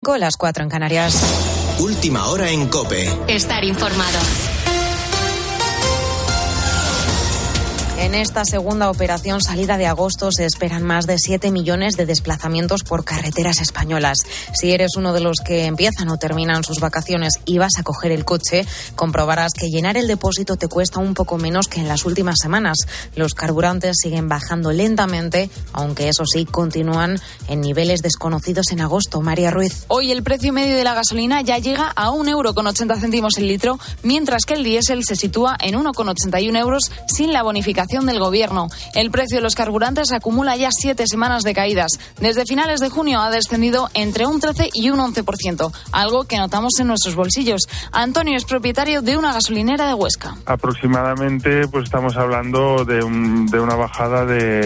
5, las 4 en Canarias. Última hora en COPE. Estar informado. En esta segunda operación salida de agosto se esperan más de 7 millones de desplazamientos por carreteras españolas. Si eres uno de los que empiezan o terminan sus vacaciones y vas a coger el coche, comprobarás que llenar el depósito te cuesta un poco menos que en las últimas semanas. Los carburantes siguen bajando lentamente, aunque eso sí, continúan en niveles desconocidos en agosto. María Ruiz. Hoy el precio medio de la gasolina ya llega a 1,80 € el litro, mientras que el diésel se sitúa en 1,81 € sin la bonificación del Gobierno. El precio de los carburantes acumula ya 7 semanas de caídas. Desde finales de junio ha descendido entre un 13 y un 11%, algo que notamos en nuestros bolsillos. Antonio es propietario de una gasolinera de Huesca. Aproximadamente pues estamos hablando de una bajada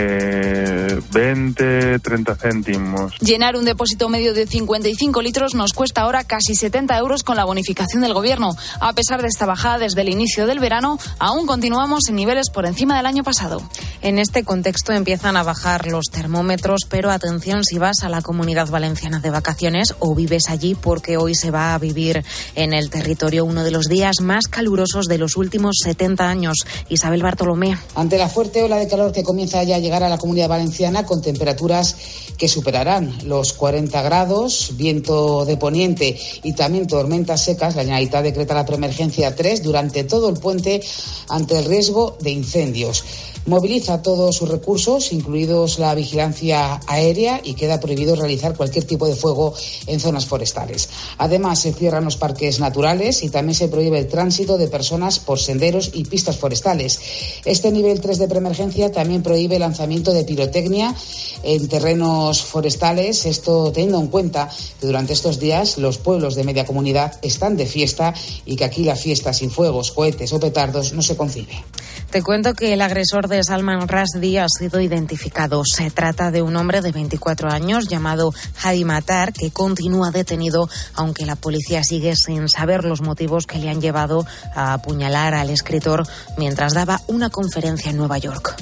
de 20-30 céntimos. Llenar un depósito medio de 55 litros nos cuesta ahora casi 70 € con la bonificación del Gobierno. A pesar de esta bajada desde el inicio del verano, aún continuamos en niveles por encima del año pasado. En este contexto empiezan a bajar los termómetros, pero atención si vas a la Comunidad Valenciana de vacaciones o vives allí, porque hoy se va a vivir en el territorio uno de los días más calurosos de los últimos 70 años. Isabel Bartolomé. Ante la fuerte ola de calor que comienza ya a llegar a la Comunidad Valenciana, con temperaturas que superarán los 40 grados, viento de poniente y también tormentas secas, la Generalitat decreta la preemergencia 3 durante todo el puente ante el riesgo de incendios. Moviliza todos sus recursos, incluidos la vigilancia aérea, y queda prohibido realizar cualquier tipo de fuego en zonas forestales. Además, se cierran los parques naturales y también se prohíbe el tránsito de personas por senderos y pistas forestales. Este nivel 3 de preemergencia también prohíbe el lanzamiento de pirotecnia en terrenos forestales, esto teniendo en cuenta que durante estos días los pueblos de media comunidad están de fiesta y que aquí la fiesta sin fuegos, cohetes o petardos no se concibe. Te cuento que el agresor de Salman Rushdie ha sido identificado. Se trata de un hombre de 24 años llamado Hadi Matar, que continúa detenido, aunque la policía sigue sin saber los motivos que le han llevado a apuñalar al escritor mientras daba una conferencia en Nueva York.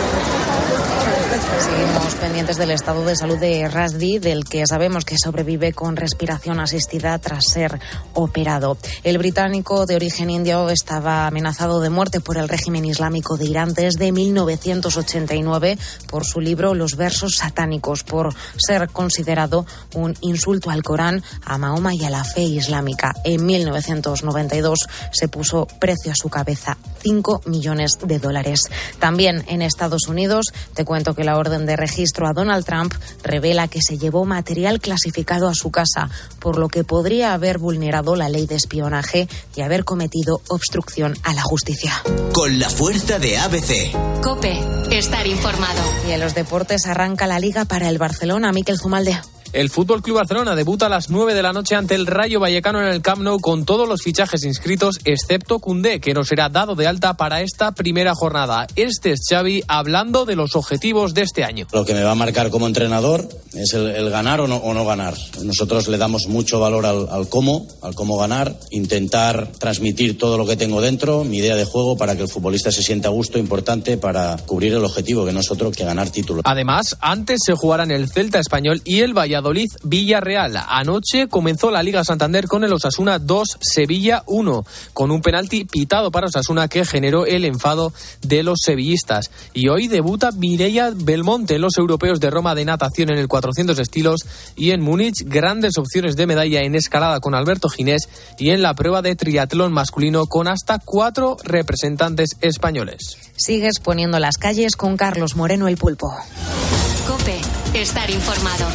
Seguimos pendientes del estado de salud de Rushdie, del que sabemos que sobrevive con respiración asistida tras ser operado. El británico de origen indio estaba amenazado de muerte por el régimen islámico de Irán desde 1989 por su libro Los versos satánicos, por ser considerado un insulto al Corán, a Mahoma y a la fe islámica. En 1992 se puso precio a su cabeza, $5 millones. También en Estados Unidos, te cuento que la orden de registro a Donald Trump revela que se llevó material clasificado a su casa, por lo que podría haber vulnerado la ley de espionaje y haber cometido obstrucción a la justicia. Con la fuerza de ABC. COPE. Estar informado. Y en los deportes arranca la Liga para el Barcelona. Miquel Zumalde. El Fútbol Club Barcelona debuta a las 9 de la noche ante el Rayo Vallecano en el Camp Nou con todos los fichajes inscritos, excepto Koundé, que no será dado de alta para esta primera jornada. Este es Xavi hablando de los objetivos de este año. Lo que me va a marcar como entrenador es el ganar o no ganar. Nosotros le damos mucho valor al cómo ganar, intentar transmitir todo lo que tengo dentro, mi idea de juego, para que el futbolista se sienta a gusto, importante para cubrir el objetivo, que no es otro que ganar títulos. Además, antes se jugarán el Celta Español y el Valladolid-Villarreal. Anoche comenzó la Liga Santander con el Osasuna 2, Sevilla 1, con un penalti pitado para Osasuna que generó el enfado de los sevillistas. Y hoy debuta Mireia Belmonte en los europeos de Roma de natación en el 400 estilos, y en Múnich grandes opciones de medalla en escalada con Alberto Ginés, y en la prueba de triatlón masculino con hasta 4 representantes españoles. Sigues poniendo las calles con Carlos Moreno, el Pulpo. COPE. Estar informado.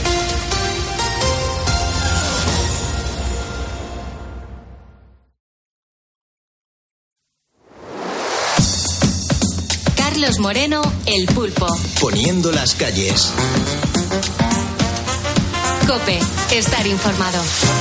Carlos Moreno, el Pulpo. Poniendo las calles. COPE. Estar informado.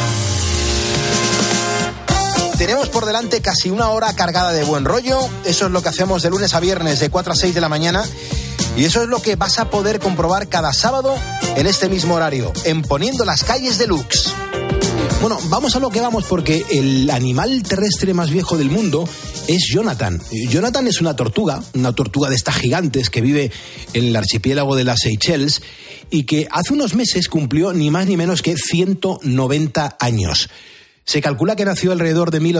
Tenemos por delante casi una hora cargada de buen rollo. Eso es lo que hacemos de lunes a viernes de 4 a 6 de la mañana. Y eso es lo que vas a poder comprobar cada sábado en este mismo horario, en Poniendo las calles Deluxe. Bueno, vamos a lo que vamos, porque el animal terrestre más viejo del mundo es Jonathan. Jonathan es una tortuga de estas gigantes que vive en el archipiélago de las Seychelles y que hace unos meses cumplió ni más ni menos que 190 años. Se calcula que nació alrededor de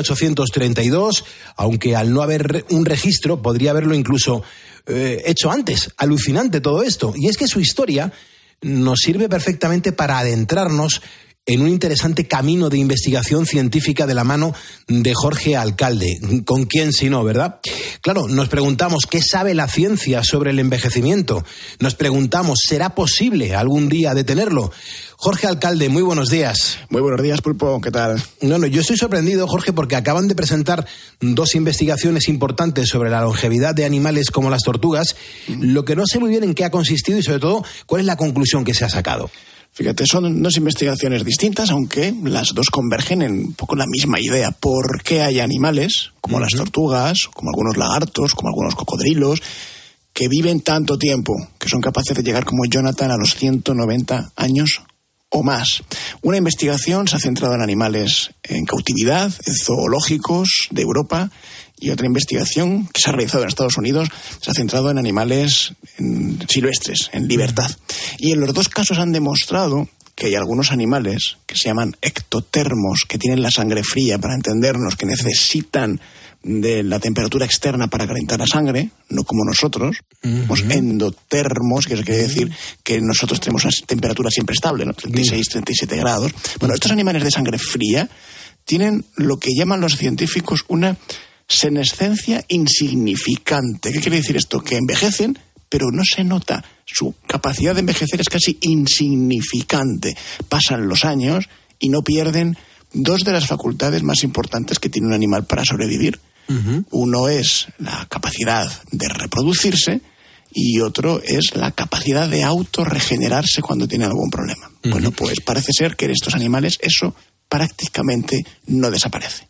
1832, aunque al no haber un registro podría haberlo incluso hecho antes. Alucinante todo esto. Y es que su historia nos sirve perfectamente para adentrarnos en un interesante camino de investigación científica de la mano de Jorge Alcalde. ¿Con quién si no, verdad? Claro, nos preguntamos qué sabe la ciencia sobre el envejecimiento. Nos preguntamos, ¿será posible algún día detenerlo? Jorge Alcalde, muy buenos días. Muy buenos días, Pulpo, ¿qué tal? No, yo estoy sorprendido, Jorge, porque acaban de presentar 2 investigaciones importantes sobre la longevidad de animales como las tortugas. Lo que no sé muy bien en qué ha consistido y, sobre todo, cuál es la conclusión que se ha sacado. Fíjate, son 2 investigaciones distintas, aunque las 2 convergen en un poco la misma idea. ¿Por qué hay animales, como las tortugas, como algunos lagartos, como algunos cocodrilos, que viven tanto tiempo, que son capaces de llegar como Jonathan a los 190 años o más? Una investigación se ha centrado en animales en cautividad, en zoológicos de Europa, y otra investigación que se ha realizado en Estados Unidos se ha centrado en animales silvestres, en libertad. Y en los 2 casos han demostrado que hay algunos animales que se llaman ectotermos, que tienen la sangre fría, para entendernos, que necesitan de la temperatura externa para calentar la sangre, no como nosotros. Somos endotermos, que quiere decir que nosotros tenemos una temperatura siempre estable, ¿no? 36, 37 grados. Bueno, estos animales de sangre fría tienen lo que llaman los científicos una senescencia insignificante. ¿Qué quiere decir esto? Que envejecen, pero no se nota. Su capacidad de envejecer es casi insignificante. Pasan los años y no pierden 2 de las facultades más importantes que tiene un animal para sobrevivir. Uno es la capacidad de reproducirse y otro es la capacidad de autorregenerarse cuando tiene algún problema. Bueno, pues parece ser que en estos animales eso prácticamente no desaparece.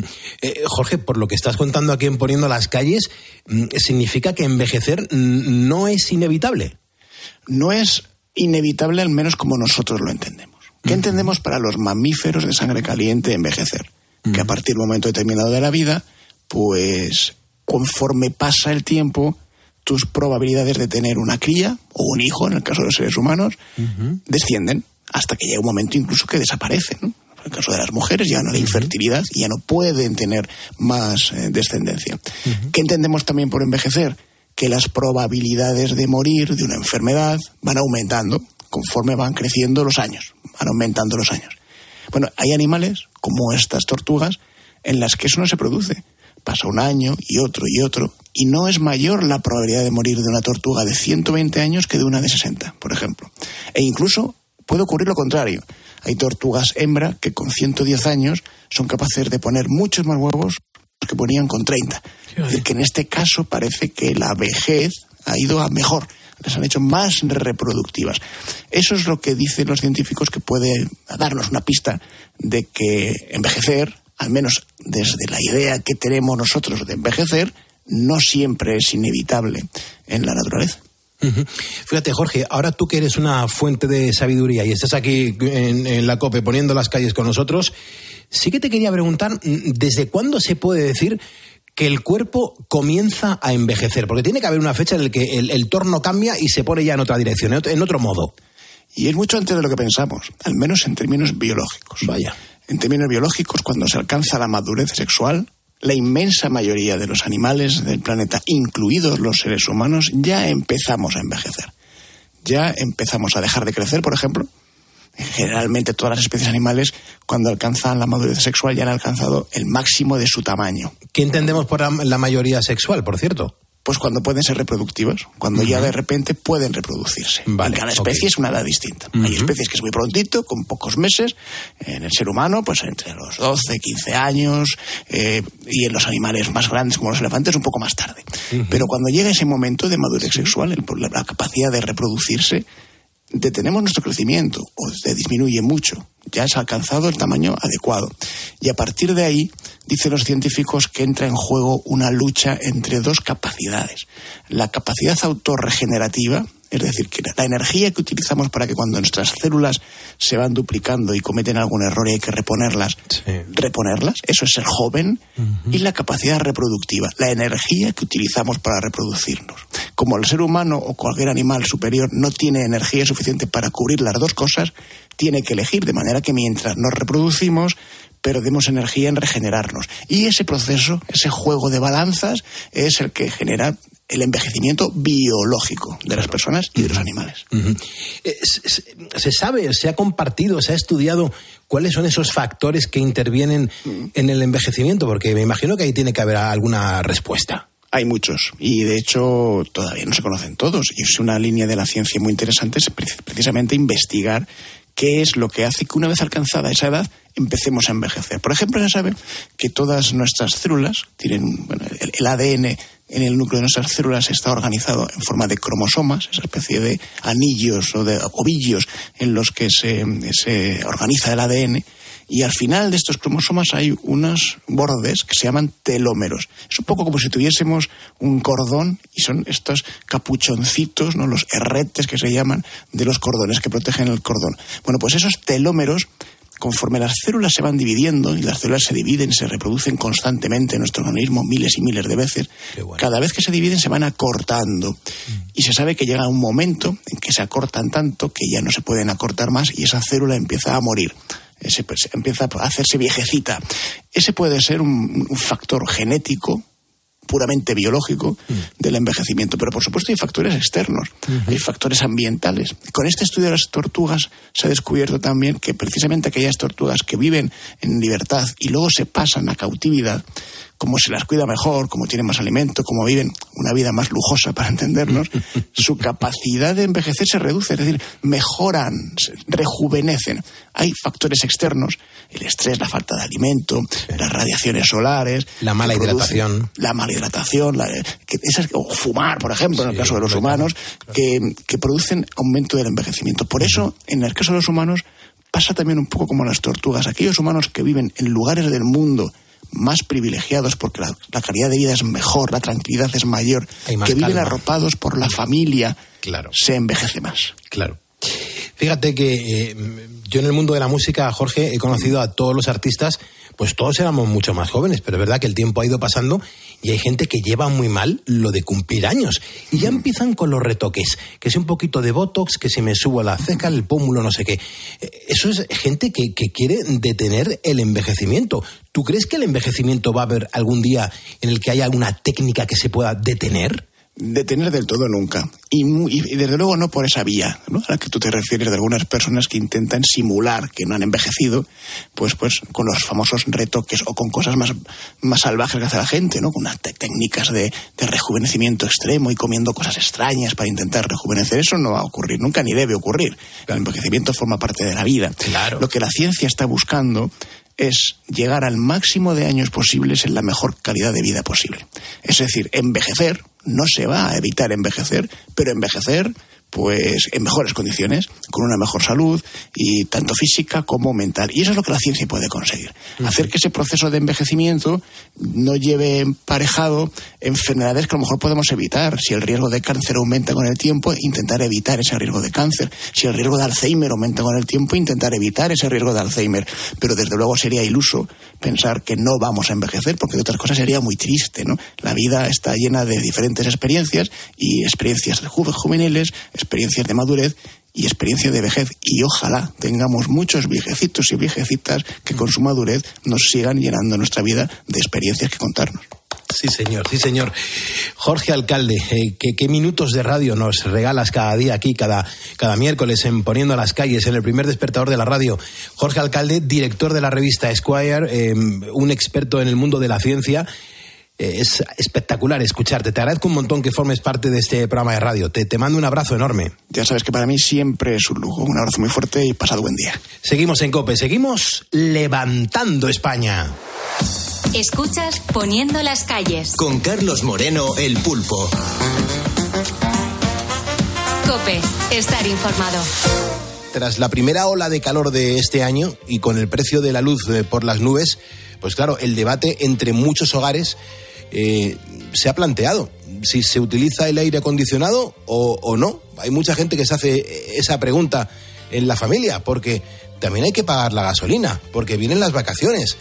Jorge, por lo que estás contando aquí en Poniendo las Calles, ¿significa que envejecer no es inevitable? No es inevitable, al menos como nosotros lo entendemos. ¿Qué entendemos para los mamíferos de sangre caliente envejecer? Que a partir de un momento determinado de la vida, pues conforme pasa el tiempo, tus probabilidades de tener una cría o un hijo, en el caso de los seres humanos, descienden hasta que llega un momento incluso que desaparecen, ¿no? En el caso de las mujeres llegan a la infertilidad y ya no pueden tener más descendencia. ¿Qué entendemos también por envejecer? Que las probabilidades de morir de una enfermedad van aumentando conforme van creciendo los años, van aumentando los años. Bueno, hay animales, como estas tortugas, en las que eso no se produce. Pasa un año y otro, y no es mayor la probabilidad de morir de una tortuga de 120 años que de una de 60, por ejemplo. E incluso puede ocurrir lo contrario. Hay tortugas hembra que con 110 años son capaces de poner muchos más huevos que ponían con 30. Es decir, que en este caso parece que la vejez ha ido a mejor. Les han hecho más reproductivas. Eso es lo que dicen los científicos, que puede darnos una pista de que envejecer, al menos desde la idea que tenemos nosotros de envejecer, no siempre es inevitable en la naturaleza. Fíjate, Jorge, ahora tú que eres una fuente de sabiduría y estás aquí en la COPE Poniendo las Calles con nosotros, sí que te quería preguntar, ¿desde cuándo se puede decir que el cuerpo comienza a envejecer? Porque tiene que haber una fecha en la que el torno cambia y se pone ya en otra dirección, en otro modo. Y es mucho antes de lo que pensamos, al menos en términos biológicos. Vaya. En términos biológicos, cuando se alcanza la madurez sexual, la inmensa mayoría de los animales del planeta, incluidos los seres humanos, ya empezamos a envejecer. Ya empezamos a dejar de crecer, por ejemplo. Generalmente todas las especies animales, cuando alcanzan la madurez sexual, ya han alcanzado el máximo de su tamaño. ¿Qué entendemos por la mayoría sexual, por cierto? Pues cuando pueden ser reproductivas, cuando ya de repente pueden reproducirse. Vale, en cada especie es una edad distinta. Hay especies que es muy prontito, con pocos meses. En el ser humano, pues entre los 12, 15 años. Y en los animales más grandes, como los elefantes, un poco más tarde. Pero cuando llega ese momento de madurez sexual, la capacidad de reproducirse, detenemos nuestro crecimiento o se disminuye mucho. Ya se ha alcanzado el tamaño adecuado. Y a partir de ahí dicen los científicos que entra en juego una lucha entre dos capacidades. La capacidad autorregenerativa, es decir, que la energía que utilizamos para que cuando nuestras células se van duplicando y cometen algún error y hay que reponerlas, eso es ser joven, y la capacidad reproductiva, la energía que utilizamos para reproducirnos. Como el ser humano o cualquier animal superior no tiene energía suficiente para cubrir las dos cosas, tiene que elegir, de manera que mientras nos reproducimos, perdemos energía en regenerarnos. Y ese proceso, ese juego de balanzas, es el que genera el envejecimiento biológico de las personas y de los animales. Se sabe, se ha compartido, se ha estudiado cuáles son esos factores que intervienen en el envejecimiento, porque me imagino que ahí tiene que haber alguna respuesta. Hay muchos, y de hecho todavía no se conocen todos, y es una línea de la ciencia muy interesante, es precisamente investigar qué es lo que hace que una vez alcanzada esa edad empecemos a envejecer. Por ejemplo, se sabe que todas nuestras células tienen, el ADN en el núcleo de nuestras células está organizado en forma de cromosomas, esa especie de anillos o de ovillos en los que se organiza el ADN, y al final de estos cromosomas hay unos bordes que se llaman telómeros. Es un poco como si tuviésemos un cordón, y son estos capuchoncitos, ¿no?, los herretes que se llaman, de los cordones que protegen el cordón. Bueno, pues esos telómeros, conforme las células se van dividiendo, y las células se dividen, se reproducen constantemente en nuestro organismo miles y miles de veces, cada vez que se dividen se van acortando. Y se sabe que llega un momento en que se acortan tanto que ya no se pueden acortar más y esa célula empieza a morir. Empieza a hacerse viejecita. Ese puede ser un factor genético, puramente biológico, del envejecimiento. Pero por supuesto hay factores externos, hay factores ambientales. Con este estudio de las tortugas se ha descubierto también que precisamente aquellas tortugas que viven en libertad y luego se pasan a cautividad, como se las cuida mejor, como tienen más alimento, como viven una vida más lujosa, para entendernos, su capacidad de envejecer se reduce, es decir, mejoran, rejuvenecen. Hay factores externos, el estrés, la falta de alimento, las radiaciones solares, la mala hidratación, o fumar, por ejemplo, en el caso de los humanos, que producen aumento del envejecimiento. Por eso, en el caso de los humanos, pasa también un poco como las tortugas. Aquellos humanos que viven en lugares del mundo más privilegiados porque la calidad de vida es mejor, la tranquilidad es mayor, que viven arropados por la familia, se envejece más. Claro. Fíjate que yo en el mundo de la música, Jorge, he conocido a todos los artistas, pues todos éramos mucho más jóvenes, pero es verdad que el tiempo ha ido pasando y hay gente que lleva muy mal lo de cumplir años. Y ya empiezan con los retoques, que si un poquito de botox, que si me subo la ceja, el pómulo, no sé qué. Eso es gente que quiere detener el envejecimiento. ¿Tú crees que el envejecimiento va a haber algún día en el que haya alguna técnica que se pueda detener? Detener del todo nunca. Y desde luego no por esa vía, ¿no?, a la que tú te refieres, de algunas personas que intentan simular que no han envejecido, pues con los famosos retoques o con cosas más salvajes que hace la gente, ¿no?, con unas técnicas de rejuvenecimiento extremo y comiendo cosas extrañas para intentar rejuvenecer. Eso no va a ocurrir nunca, ni debe ocurrir. El envejecimiento forma parte de la vida. Claro. Lo que la ciencia está buscando es llegar al máximo de años posibles en la mejor calidad de vida posible. Es decir, envejecer, no se va a evitar envejecer, pero envejecer pues en mejores condiciones, con una mejor salud, y tanto física como mental. Y eso es lo que la ciencia puede conseguir. Hacer que ese proceso de envejecimiento no lleve emparejado enfermedades que a lo mejor podemos evitar. Si el riesgo de cáncer aumenta con el tiempo, intentar evitar ese riesgo de cáncer. Si el riesgo de Alzheimer aumenta con el tiempo, intentar evitar ese riesgo de Alzheimer. Pero desde luego sería iluso pensar que no vamos a envejecer, porque de otras cosas sería muy triste, ¿no? La vida está llena de diferentes experiencias, y experiencias juveniles, experiencias de madurez y experiencias de vejez, y ojalá tengamos muchos viejecitos y viejecitas que con su madurez nos sigan llenando nuestra vida de experiencias que contarnos. Sí, señor, sí, señor. Jorge Alcalde, ¿qué minutos de radio nos regalas cada día aquí, cada miércoles en Poniendo a las Calles, en el primer despertador de la radio? Jorge Alcalde, director de la revista Esquire, un experto en el mundo de la ciencia. Es espectacular escucharte. Te agradezco un montón que formes parte de este programa de radio. Te mando un abrazo enorme. Ya sabes que para mí siempre es un lujo. Un abrazo muy fuerte y pasad buen día. Seguimos en COPE, seguimos levantando España. Escuchas Poniendo las Calles. Con Carlos Moreno, el Pulpo. COPE, estar informado. tras la primera ola de calor de este año y con el precio de la luz por las nubes, pues claro, el debate entre muchos hogares se ha planteado si se utiliza el aire acondicionado o no. Hay mucha gente que se hace esa pregunta en la familia, porque también hay que pagar la gasolina, porque vienen las vacaciones.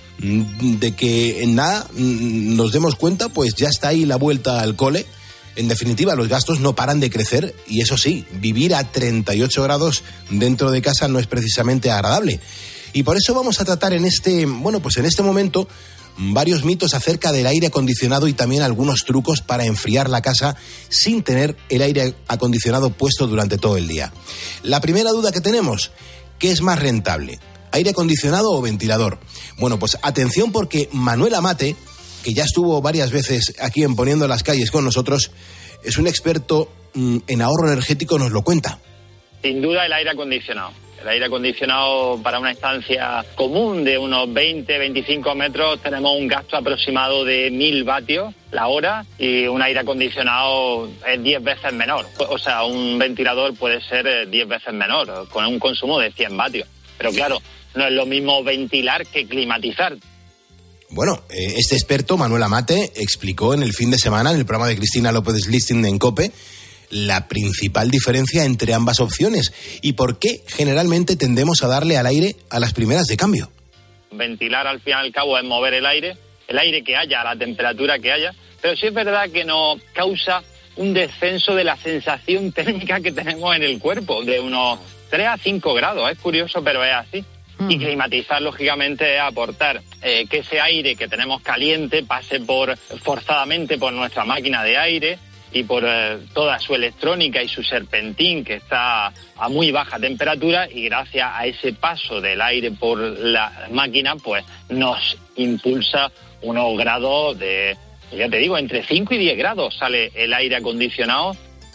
De que en nada nos demos cuenta, pues ya está ahí la vuelta al cole. En definitiva, los gastos no paran de crecer y eso sí, vivir a 38 grados dentro de casa no es precisamente agradable. Y por eso vamos a tratar en este momento varios mitos acerca del aire acondicionado y también algunos trucos para enfriar la casa sin tener el aire acondicionado puesto durante todo el día. La primera duda que tenemos, ¿qué es más rentable? ¿Aire acondicionado o ventilador? Bueno, pues atención, porque Manuel Amate, que ya estuvo varias veces aquí en Poniendo las Calles con nosotros, es un experto en ahorro energético, nos lo cuenta. Sin duda el aire acondicionado. El aire acondicionado para una estancia común de unos 20-25 metros tenemos un gasto aproximado de 1.000 vatios la hora y un aire acondicionado es 10 veces menor. O sea, un ventilador puede ser 10 veces menor, con un consumo de 100 vatios. Pero claro, no es lo mismo ventilar que climatizar. Bueno, este experto, Manuel Amate, explicó en el fin de semana en el programa de Cristina López Listing en COPE la principal diferencia entre ambas opciones y por qué generalmente tendemos a darle al aire a las primeras de cambio. Ventilar al fin y al cabo es mover el aire que haya, a la temperatura que haya, pero sí es verdad que nos causa un descenso de la sensación térmica que tenemos en el cuerpo, de unos 3 a 5 grados. Es curioso, pero es así. Y climatizar, lógicamente, es aportar que ese aire que tenemos caliente pase forzadamente por nuestra máquina de aire y por toda su electrónica y su serpentín, que está a muy baja temperatura, y gracias a ese paso del aire por la máquina, pues nos impulsa unos grados de, ya te digo, entre 5 y 10 grados sale el aire acondicionado.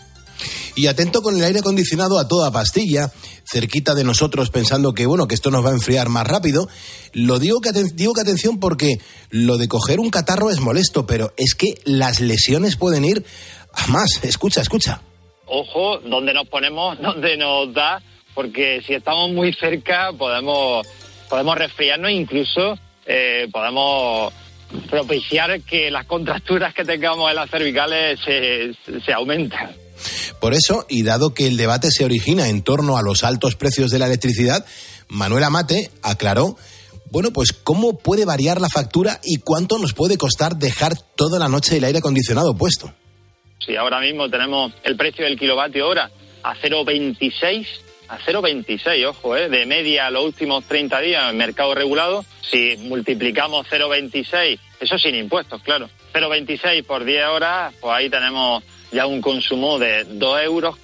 Y atento con el aire acondicionado a toda pastilla, cerquita de nosotros, pensando que esto nos va a enfriar más rápido. Digo que atención, porque lo de coger un catarro es molesto, pero es que las lesiones pueden ir a más. Escucha. Ojo, donde nos ponemos, donde nos da, porque si estamos muy cerca podemos resfriarnos, incluso podemos propiciar que las contracturas que tengamos en las cervicales se aumentan. Por eso, y dado que el debate se origina en torno a los altos precios de la electricidad, Manuel Amate aclaró, pues cómo puede variar la factura y cuánto nos puede costar dejar toda la noche el aire acondicionado puesto. Sí, ahora mismo tenemos el precio del kilovatio hora a 0,26, ojo, de media los últimos 30 días en el mercado regulado. Si multiplicamos 0,26, eso sin impuestos, claro, 0,26 por 10 horas, pues ahí tenemos ya un consumo de 2,6 euros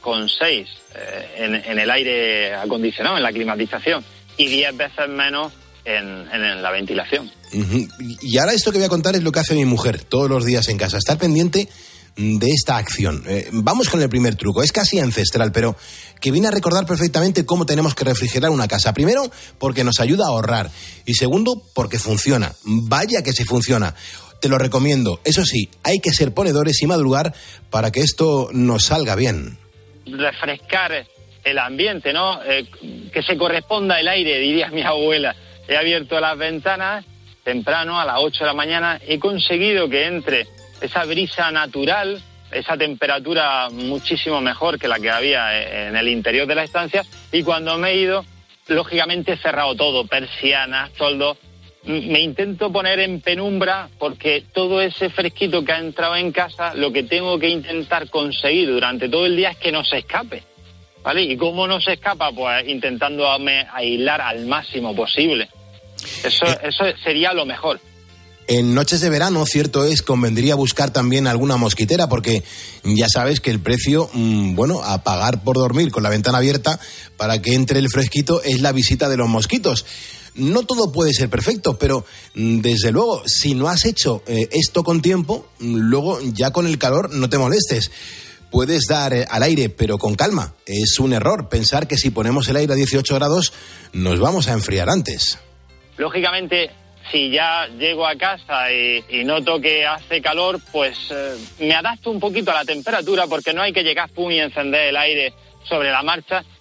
en el aire acondicionado, en la climatización, y 10 veces menos en la ventilación. Uh-huh. Y ahora esto que voy a contar es lo que hace mi mujer todos los días en casa, estar pendiente de esta acción. Vamos con el primer truco, es casi ancestral, pero que viene a recordar perfectamente cómo tenemos que refrigerar una casa. Primero, porque nos ayuda a ahorrar, y segundo, porque funciona. Vaya que sí funciona. Te lo recomiendo. Eso sí, hay que ser ponedores y madrugar para que esto nos salga bien. Refrescar el ambiente, ¿no? Que se corresponda el aire, diría mi abuela. He abierto las ventanas temprano, a las 8 de la mañana. He conseguido que entre esa brisa natural, esa temperatura muchísimo mejor que la que había en el interior de la estancia. Y cuando me he ido, lógicamente he cerrado todo, persianas, toldos. Me intento poner en penumbra, porque todo ese fresquito que ha entrado en casa, lo que tengo que intentar conseguir durante todo el día es que no se escape, ¿vale? ¿Y cómo no se escapa? Pues intentando aislar al máximo posible. Eso sería lo mejor. En noches de verano, cierto es, convendría buscar también alguna mosquitera, porque ya sabes que el precio, a pagar por dormir con la ventana abierta para que entre el fresquito es la visita de los mosquitos. No todo puede ser perfecto, pero desde luego, si no has hecho esto con tiempo, luego ya con el calor no te molestes. Puedes dar al aire, pero con calma. Es un error pensar que si ponemos el aire a 18 grados nos vamos a enfriar antes. Lógicamente, si ya llego a casa y noto que hace calor, pues me adapto un poquito a la temperatura, porque no hay que llegar y encender el aire sobre la marcha.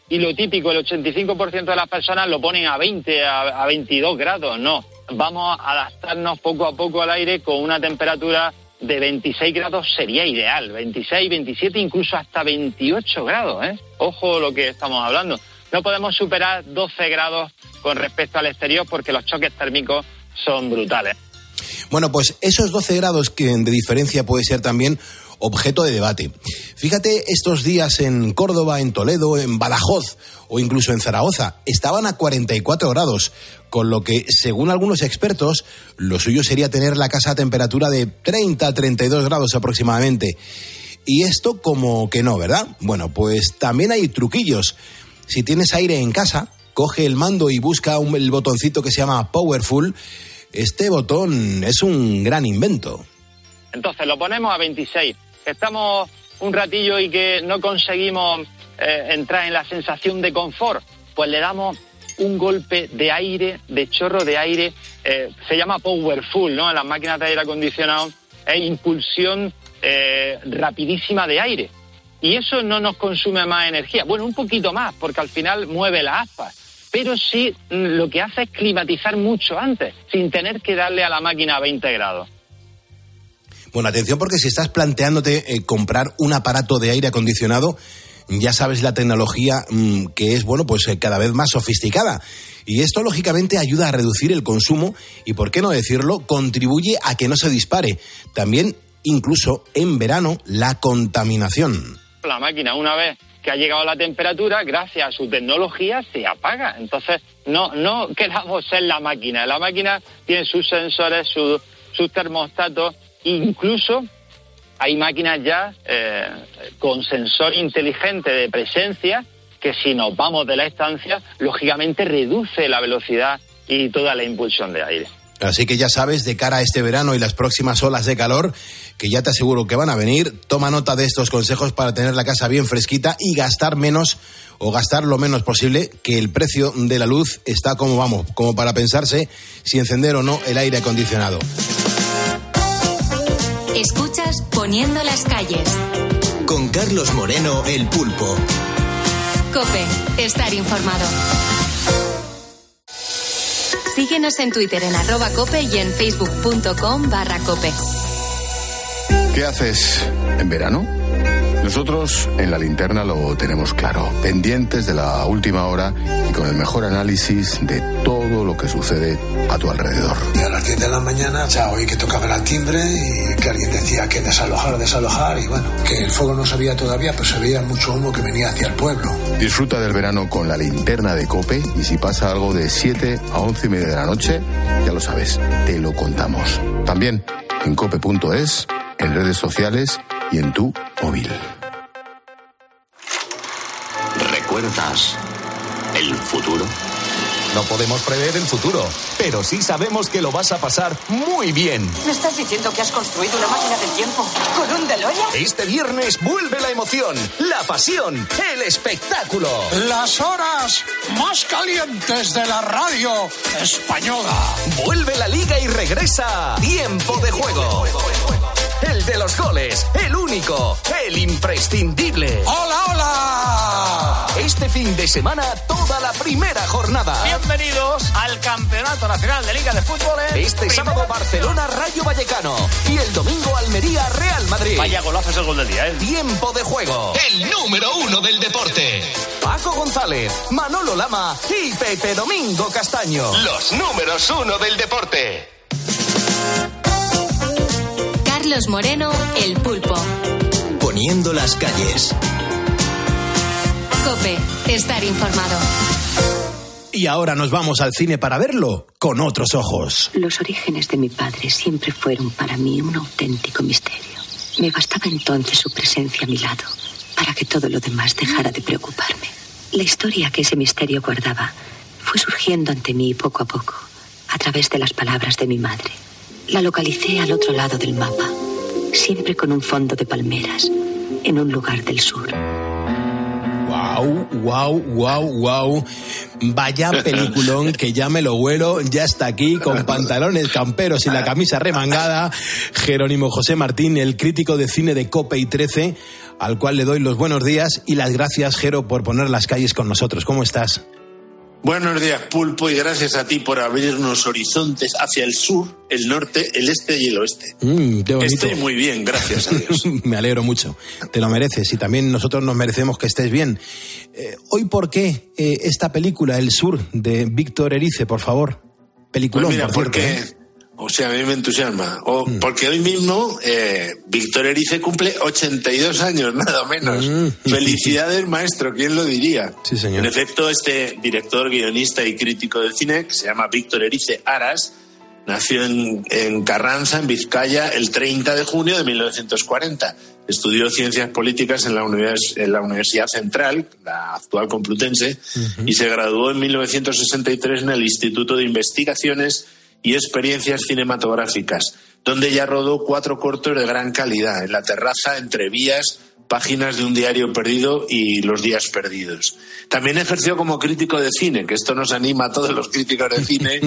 y lo típico, el 85% de las personas lo ponen a 20, a 22 grados. No, vamos a adaptarnos poco a poco al aire con una temperatura de 26 grados sería ideal, 26, 27, incluso hasta 28 grados, ¿eh? Ojo lo que estamos hablando. No podemos superar 12 grados con respecto al exterior porque los choques térmicos son brutales. Bueno, pues esos 12 grados que de diferencia puede ser también objeto de debate. Fíjate, estos días en Córdoba, en Toledo, en Badajoz o incluso en Zaragoza estaban a 44 grados, con lo que, según algunos expertos, lo suyo sería tener la casa a temperatura de 30 a 32 grados aproximadamente. Y esto como que no, ¿verdad? Bueno, pues también hay truquillos. Si tienes aire en casa, coge el mando y busca el botoncito que se llama Powerful. Este botón es un gran invento. Entonces lo ponemos a 26. Estamos un ratillo y que no conseguimos entrar en la sensación de confort, pues le damos un golpe de aire, de chorro de aire, se llama Powerful, ¿no? En las máquinas de aire acondicionado es impulsión rapidísima de aire. Y eso no nos consume más energía. Bueno, un poquito más, porque al final mueve las aspas. Pero sí lo que hace es climatizar mucho antes, sin tener que darle a la máquina a 20 grados. Bueno, atención, porque si estás planteándote comprar un aparato de aire acondicionado, ya sabes la tecnología que es, bueno, pues cada vez más sofisticada. Y esto, lógicamente, ayuda a reducir el consumo y, por qué no decirlo, contribuye a que no se dispare. También, incluso en verano, la contaminación. La máquina, una vez que ha llegado la temperatura, gracias a su tecnología, se apaga. Entonces, no queramos ser la máquina. La máquina tiene sus sensores, sus termostatos. Incluso hay máquinas ya con sensor inteligente de presencia que, si nos vamos de la estancia, lógicamente reduce la velocidad y toda la impulsión de aire. Así que ya sabes, de cara a este verano y las próximas olas de calor, que ya te aseguro que van a venir, toma nota de estos consejos para tener la casa bien fresquita y gastar menos o gastar lo menos posible, que el precio de la luz está como para pensarse si encender o no el aire acondicionado. Escuchas Poniendo las calles. Con Carlos Moreno, el Pulpo. COPE, estar informado. Síguenos en Twitter en @COPE y en facebook.com/COPE. ¿Qué haces en verano? Nosotros en La Linterna lo tenemos claro, pendientes de la última hora y con el mejor análisis de todo lo que sucede a tu alrededor. Y a las 10 de la mañana ya oí que tocaba el timbre y que alguien decía que desalojar, y bueno, que el fuego no se veía todavía, pero se veía mucho humo que venía hacia el pueblo. Disfruta del verano con La Linterna de COPE y si pasa algo de 7 a 11:30 de la noche, ya lo sabes, te lo contamos. También en cope.es, en redes sociales y en tu móvil. ¿Recuerdas el futuro? No podemos prever el futuro, pero sí sabemos que lo vas a pasar muy bien. ¿Me estás diciendo que has construido una máquina del tiempo con un DeLorean? Este viernes vuelve la emoción, la pasión, el espectáculo. Las horas más calientes de la radio española. Vuelve la Liga y regresa Tiempo de Juego. El de los goles, el único, el imprescindible. ¡Hola, hola! Este fin de semana, toda la primera jornada. Bienvenidos al Campeonato Nacional de Liga de Fútbol. Este sábado, Barcelona, Rayo Vallecano. Y el domingo, Almería, Real Madrid. Vaya golazo es el gol del día, ¿eh? Tiempo de Juego. El número 1 del deporte. Paco González, Manolo Lama y Pepe Domingo Castaño. Los números 1 del deporte. Carlos Moreno, el Pulpo. Poniendo las calles. COPE, estar informado. Y ahora nos vamos al cine para verlo con otros ojos. Los orígenes de mi padre siempre fueron para mí un auténtico misterio. Me bastaba entonces su presencia a mi lado para que todo lo demás dejara de preocuparme. La historia que ese misterio guardaba fue surgiendo ante mí poco a poco, a través de las palabras de mi madre. La localicé al otro lado del mapa, siempre con un fondo de palmeras, en un lugar del sur. Wow. Vaya peliculón, que ya me lo huelo, ya está aquí, con pantalones camperos y la camisa remangada, Jerónimo José Martín, el crítico de cine de COPE y 13, al cual le doy los buenos días y las gracias, Jero, por poner las calles con nosotros. ¿Cómo estás? Buenos días, Pulpo, y gracias a ti por abrirnos horizontes hacia el sur, el norte, el este y el oeste. Qué bonito. Estoy muy bien, gracias a Dios. Me alegro mucho, te lo mereces y también nosotros nos merecemos que estés bien. Hoy, ¿por qué esta película, El Sur, de Víctor Erice, por favor? Peliculón, pues mira, por cierto. Porque, o sea, a mí me entusiasma. Porque hoy mismo Víctor Erice cumple 82 años, nada menos. Felicidades, maestro, ¿quién lo diría? Sí, señor. En efecto, este director, guionista y crítico de cine, que se llama Víctor Erice Aras, nació en Carranza, en Vizcaya, el 30 de junio de 1940. Estudió Ciencias Políticas en la Universidad Central, la actual Complutense, y se graduó en 1963 en el Instituto de Investigaciones y Experiencias Cinematográficas, donde ya rodó 4 cortos de gran calidad, En la terraza, Entre vías, Páginas de un diario perdido y Los días perdidos. También ejerció como crítico de cine, que esto nos anima a todos los críticos de cine,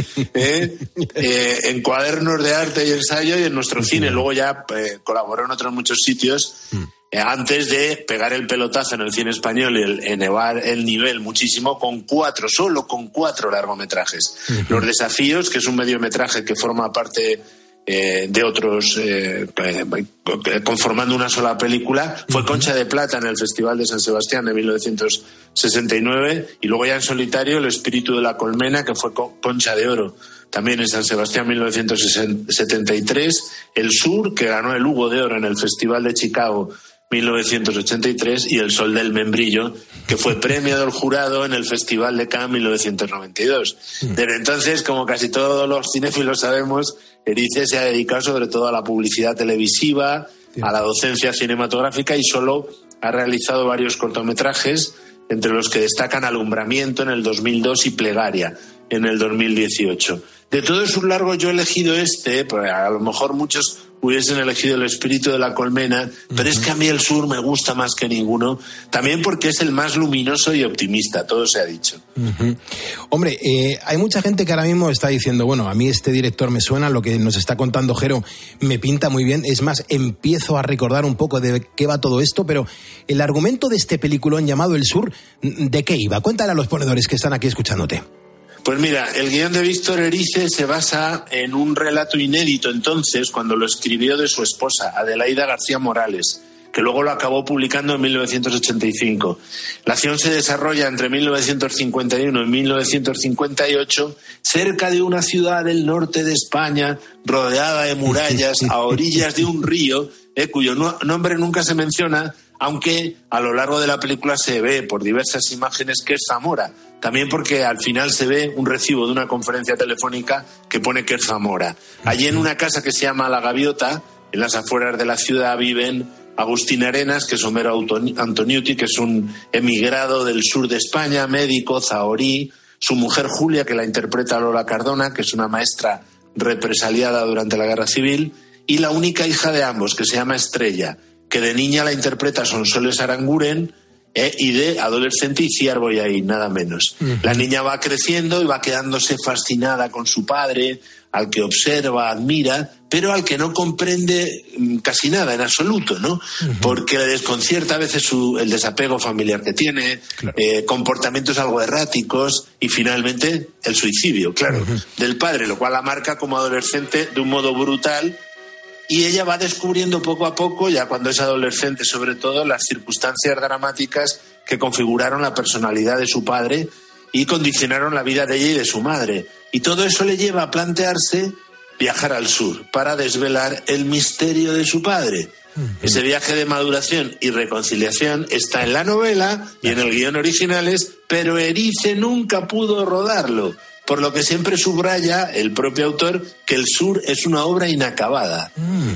en Cuadernos de Arte y Ensayo y en Nuestro Cine. Luego ya colaboró en otros muchos sitios, antes de pegar el pelotazo en el cine español y elevar el nivel muchísimo solo con 4 largometrajes. Los Desafíos, que es un mediometraje que forma parte de otros, conformando una sola película, fue Concha de Plata en el Festival de San Sebastián de 1969, y luego ya en solitario El Espíritu de la Colmena, que fue Concha de Oro también en San Sebastián 1973, El Sur, que ganó el Hugo de Oro en el Festival de Chicago 1983, y El Sol del Membrillo, que fue premio del jurado en el Festival de Cannes 1992. Desde entonces, como casi todos los cinéfilos sabemos, Erice se ha dedicado sobre todo a la publicidad televisiva, a la docencia cinematográfica, y solo ha realizado varios cortometrajes, entre los que destacan Alumbramiento en el 2002 y Plegaria en el 2018. De todos sus largos yo he elegido pues a lo mejor muchos hubiesen elegido El Espíritu de la Colmena, pero es que a mí El Sur me gusta más que ninguno, también porque es el más luminoso y optimista, todo se ha dicho. Hombre, hay mucha gente que ahora mismo está diciendo, bueno, a mí este director me suena, lo que nos está contando Jero me pinta muy bien, es más, empiezo a recordar un poco de qué va todo esto, pero el argumento de este peliculón llamado El Sur, ¿de qué iba? Cuéntale a los ponedores que están aquí escuchándote. Pues mira, el guión de Víctor Erice se basa en un relato inédito entonces, cuando lo escribió, de su esposa, Adelaida García Morales, que luego lo acabó publicando en 1985. La acción se desarrolla entre 1951 y 1958, cerca de una ciudad del norte de España, rodeada de murallas, a orillas de un río, cuyo nombre nunca se menciona, aunque a lo largo de la película se ve por diversas imágenes que es Zamora. También porque al final se ve un recibo de una conferencia telefónica que pone que es Zamora. Allí, en una casa que se llama La Gaviota, en las afueras de la ciudad, viven Agustín Arenas, que es Homero Antoniuti, que es un emigrado del sur de España, médico, zahorí, su mujer Julia, que la interpreta Lola Cardona, que es una maestra represaliada durante la Guerra Civil, y la única hija de ambos, que se llama Estrella, que de niña la interpreta Sonsoles Aranguren, y de adolescente Iciar Boyaín, nada menos. La niña va creciendo y va quedándose fascinada con su padre, al que observa, admira, pero al que no comprende casi nada en absoluto, ¿no? Porque le desconcierta a veces el desapego familiar que tiene, comportamientos algo erráticos y finalmente el suicidio, claro, del padre, lo cual la marca como adolescente de un modo brutal. Y ella va descubriendo poco a poco, ya cuando es adolescente sobre todo, las circunstancias dramáticas que configuraron la personalidad de su padre y condicionaron la vida de ella y de su madre. Y todo eso le lleva a plantearse viajar al sur para desvelar el misterio de su padre. Ese viaje de maduración y reconciliación está en la novela y en el guión originales, pero Erice nunca pudo rodarlo. Por lo que siempre subraya el propio autor que El Sur es una obra inacabada.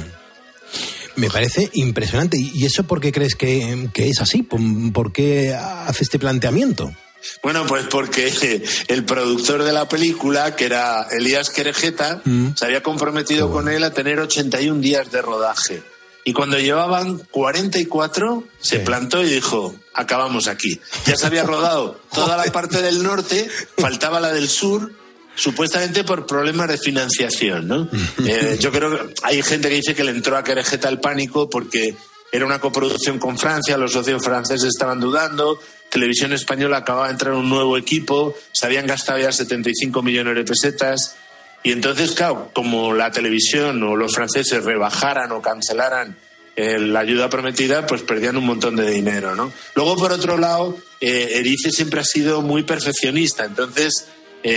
Me parece impresionante. ¿Y eso por qué crees que es así? ¿Por qué hace este planteamiento? Bueno, pues porque el productor de la película, que era Elías Querejeta, se había comprometido con él a tener 81 días de rodaje. y cuando llevaban 44 se plantó y dijo, acabamos aquí. Ya se había rodado toda la parte del norte, faltaba la del sur, supuestamente por problemas de financiación, ¿no? Yo creo que hay gente que dice que le entró a Querejeta el pánico porque era una coproducción con Francia, los socios franceses estaban dudando, Televisión Española acababa de entrar en un nuevo equipo, se habían gastado ya 75 millones de pesetas, y entonces, claro, como la televisión o los franceses rebajaran o cancelaran la ayuda prometida, pues perdían un montón de dinero, ¿no? Luego, por otro lado, Erice siempre ha sido muy perfeccionista, entonces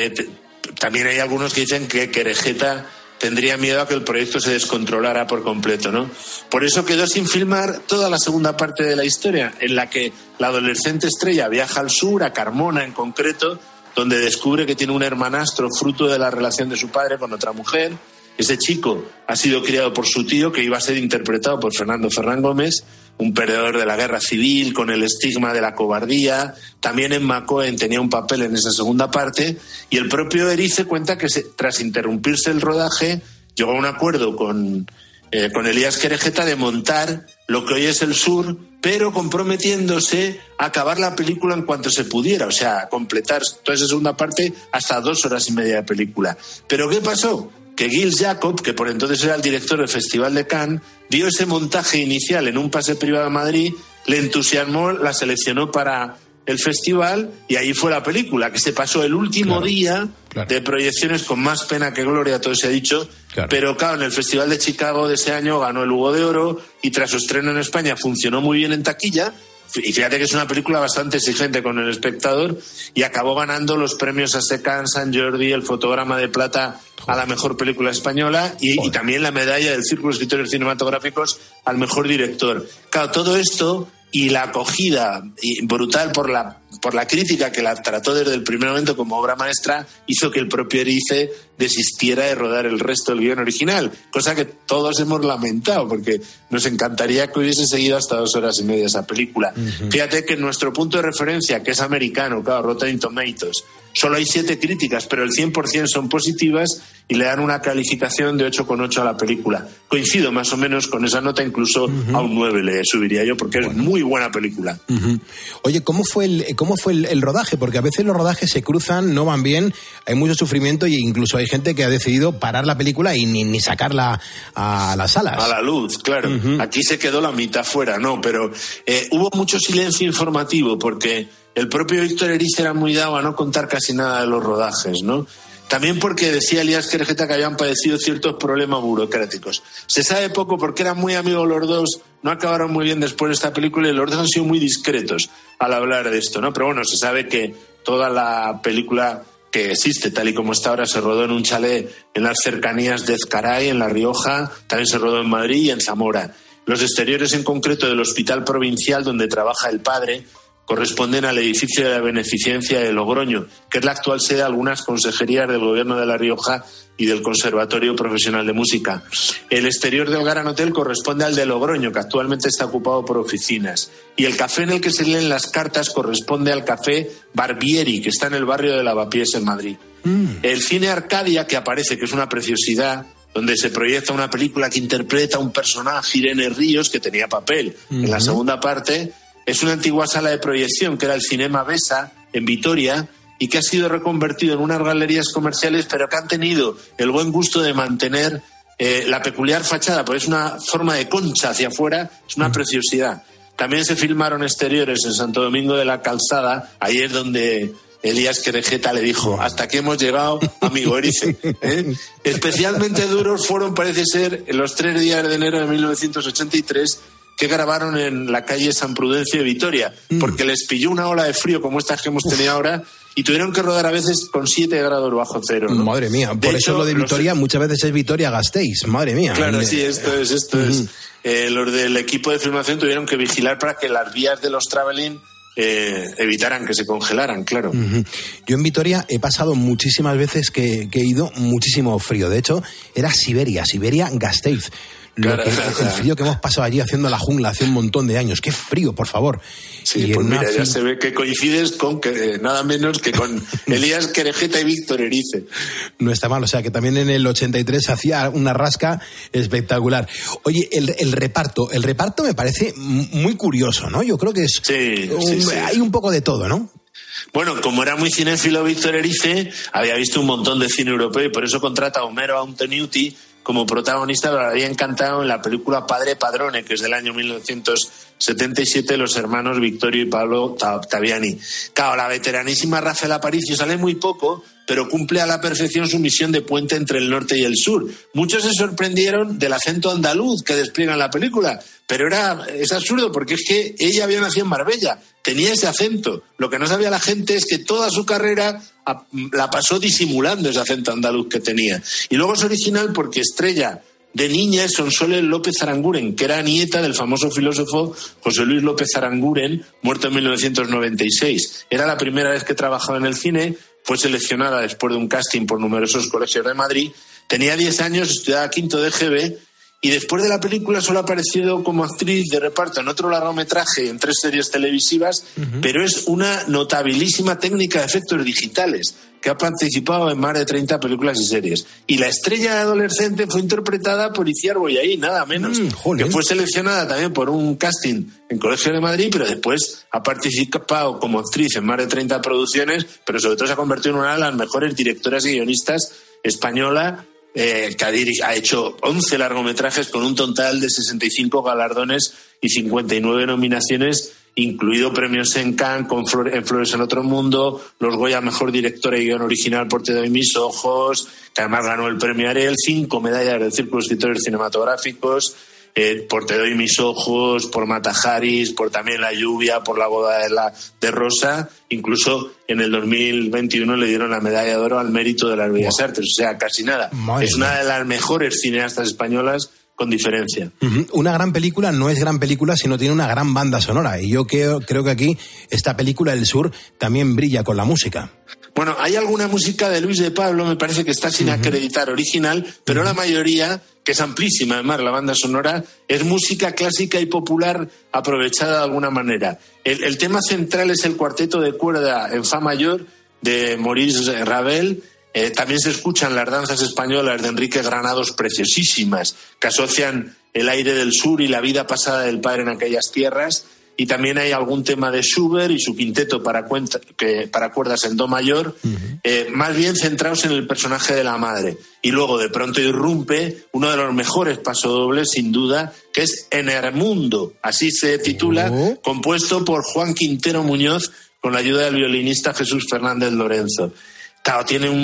también hay algunos que dicen que Querejeta tendría miedo a que el proyecto se descontrolara por completo, ¿no? Por eso quedó sin filmar toda la segunda parte de la historia, en la que la adolescente Estrella viaja al sur, a Carmona en concreto, donde descubre que tiene un hermanastro fruto de la relación de su padre con otra mujer. Ese chico ha sido criado por su tío, que iba a ser interpretado por Fernando Ferrán Gómez, un perdedor de la guerra civil, con el estigma de la cobardía. También Emma Cohen tenía un papel en esa segunda parte, y el propio Erice cuenta que tras interrumpirse el rodaje, llegó a un acuerdo con Elías Querejeta de montar lo que hoy es el sur, pero comprometiéndose a acabar la película en cuanto se pudiera, o sea, completar toda esa segunda parte hasta 2 horas y media de película. ¿Pero qué pasó? Que Gilles Jacob, que por entonces era el director del Festival de Cannes, vio ese montaje inicial en un pase privado a Madrid, le entusiasmó, la seleccionó para el festival y ahí fue la película, que se pasó el último día de proyecciones con más pena que gloria, todo se ha dicho, pero claro, en el Festival de Chicago de ese año ganó el Hugo de Oro y tras su estreno en España funcionó muy bien en taquilla. Y fíjate que es una película bastante exigente con el espectador y acabó ganando los premios a Cannes, Sant Jordi, el Fotograma de Plata a la mejor película española y también la medalla del Círculo de Escritores Cinematográficos al mejor director. Claro, todo esto y la acogida brutal por la crítica que la trató desde el primer momento como obra maestra hizo que el propio Erice desistiera de rodar el resto del guión original, cosa que todos hemos lamentado porque nos encantaría que hubiese seguido hasta 2 horas y media esa película. Fíjate que nuestro punto de referencia, que es americano, claro, Rotten Tomatoes, solo hay 7 críticas, pero el 100% son positivas y le dan una calificación de 8,8 a la película. Coincido más o menos con esa nota, incluso a un 9 le subiría yo, porque es muy buena película. Oye, ¿cómo fue el rodaje? Porque a veces los rodajes se cruzan, no van bien, hay mucho sufrimiento e incluso hay gente que ha decidido parar la película y ni sacarla a las salas. A la luz, claro. Aquí se quedó la mitad fuera, ¿no? Pero hubo mucho silencio informativo porque el propio Víctor Erice era muy dado a no contar casi nada de los rodajes, ¿no? También porque decía Elías Querejeta que habían padecido ciertos problemas burocráticos. Se sabe poco porque eran muy amigos los dos, no acabaron muy bien después de esta película y los dos han sido muy discretos al hablar de esto, ¿no? Pero bueno, se sabe que toda la película que existe tal y como está ahora se rodó en un chalet en las cercanías de Ezcaray, en La Rioja, también se rodó en Madrid y en Zamora. Los exteriores en concreto del Hospital Provincial donde trabaja el padre corresponden al edificio de la Beneficencia de Logroño, que es la actual sede de algunas consejerías del Gobierno de La Rioja y del Conservatorio Profesional de Música. El exterior del Gran Hotel corresponde al de Logroño, que actualmente está ocupado por oficinas. Y el café en el que se leen las cartas corresponde al Café Barbieri, que está en el barrio de Lavapiés, en Madrid. El Cine Arcadia, que aparece, que es una preciosidad, donde se proyecta una película que interpreta a un personaje, Irene Ríos, que tenía papel en la segunda parte. Es una antigua sala de proyección que era el Cinema Besa en Vitoria y que ha sido reconvertido en unas galerías comerciales, pero que han tenido el buen gusto de mantener la peculiar fachada, porque es una forma de concha hacia afuera, es una preciosidad. También se filmaron exteriores en Santo Domingo de la Calzada, ahí es donde Elías Querejeta le dijo, hasta aquí hemos llegado, amigo Erice. Especialmente duros fueron, parece ser, los 3 días de enero de 1983, que grabaron en la calle San Prudencio de Vitoria, porque les pilló una ola de frío como estas que hemos tenido ahora y tuvieron que rodar a veces con 7 grados bajo cero, ¿no? Madre mía, por eso lo de Vitoria muchas veces es Vitoria-Gasteiz, madre mía. Claro, sí, esto es. Los del equipo de filmación tuvieron que vigilar para que las vías de los traveling evitaran que se congelaran, claro. Uh-huh. Yo en Vitoria he pasado muchísimas veces que he ido muchísimo frío. De hecho, era Siberia Gasteiz. El frío que hemos pasado allí haciendo la jungla hace un montón de años. ¡Qué frío, por favor! Sí, pues mira, ya se ve que coincides con que nada menos que con Elías Querejeta y Víctor Erice. No está mal, o sea que también en el 83 hacía una rasca espectacular. Oye, el reparto me parece muy curioso, ¿no? Yo creo que es hay un poco de todo, ¿no? Bueno, como era muy cinéfilo Víctor Erice, había visto un montón de cine europeo y por eso contrata a Homero Antoniuti como protagonista, pero le había encantado en la película Padre Padrone, que es del año 1977, los hermanos Vittorio y Pablo Taviani. Claro, la veteranísima Rafael Aparicio sale muy poco, pero cumple a la perfección su misión de puente entre el norte y el sur. Muchos se sorprendieron del acento andaluz que despliega en la película, pero es absurdo porque es que ella había nacido en Marbella, tenía ese acento. Lo que no sabía la gente es que toda su carrera la pasó disimulando ese acento andaluz que tenía. Y luego es original porque estrella de niña es Sonsoles López Aranguren, que era nieta del famoso filósofo José Luis López Aranguren, muerto en 1996. Era la primera vez que trabajaba en el cine, fue seleccionada después de un casting por numerosos colegios de Madrid, tenía 10 años, estudiaba quinto de GB, y después de la película solo ha aparecido como actriz de reparto en otro largometraje y en 3 series televisivas, pero es una notabilísima técnica de efectos digitales que ha participado en más de 30 películas y series. Y la estrella adolescente fue interpretada por Itziar Bollaín, nada menos, que fue seleccionada también por un casting en Colegio de Madrid, pero después ha participado como actriz en más de 30 producciones, pero sobre todo se ha convertido en una de las mejores directoras y guionistas española, que ha hecho 11 largometrajes con un total de 65 galardones y 59 nominaciones, incluido premios en Cannes, en Flores en Otro Mundo, los Goya Mejor Directora y Guión Original por Te doy mis ojos, que además ganó el premio Ariel, 5 medallas del Círculo de Escritores Cinematográficos, por Te doy mis ojos, por Mata Haris, por también La lluvia, por La boda de Rosa. Incluso en el 2021 le dieron la medalla de oro al mérito de las Bellas Artes, o sea, casi nada. Es una de las mejores cineastas españolas con diferencia. Una gran película no es gran película si no tiene una gran banda sonora, y yo creo que aquí esta película del sur también brilla con la música. Bueno, hay alguna música de Luis de Pablo, me parece que está sin acreditar original, pero la mayoría, que es amplísima además la banda sonora, es música clásica y popular aprovechada de alguna manera. El tema central es el cuarteto de cuerda en fa mayor de Maurice Ravel. También se escuchan las danzas españolas de Enrique Granados, preciosísimas, que asocian el aire del sur y la vida pasada del padre en aquellas tierras. Y también hay algún tema de Schubert y su quinteto para cuerdas en do mayor, más bien centrados en el personaje de la madre. Y luego de pronto irrumpe uno de los mejores pasodobles, sin duda, que es Enermundo, así se titula, compuesto por Juan Quintero Muñoz con la ayuda del violinista Jesús Fernández Lorenzo. Claro,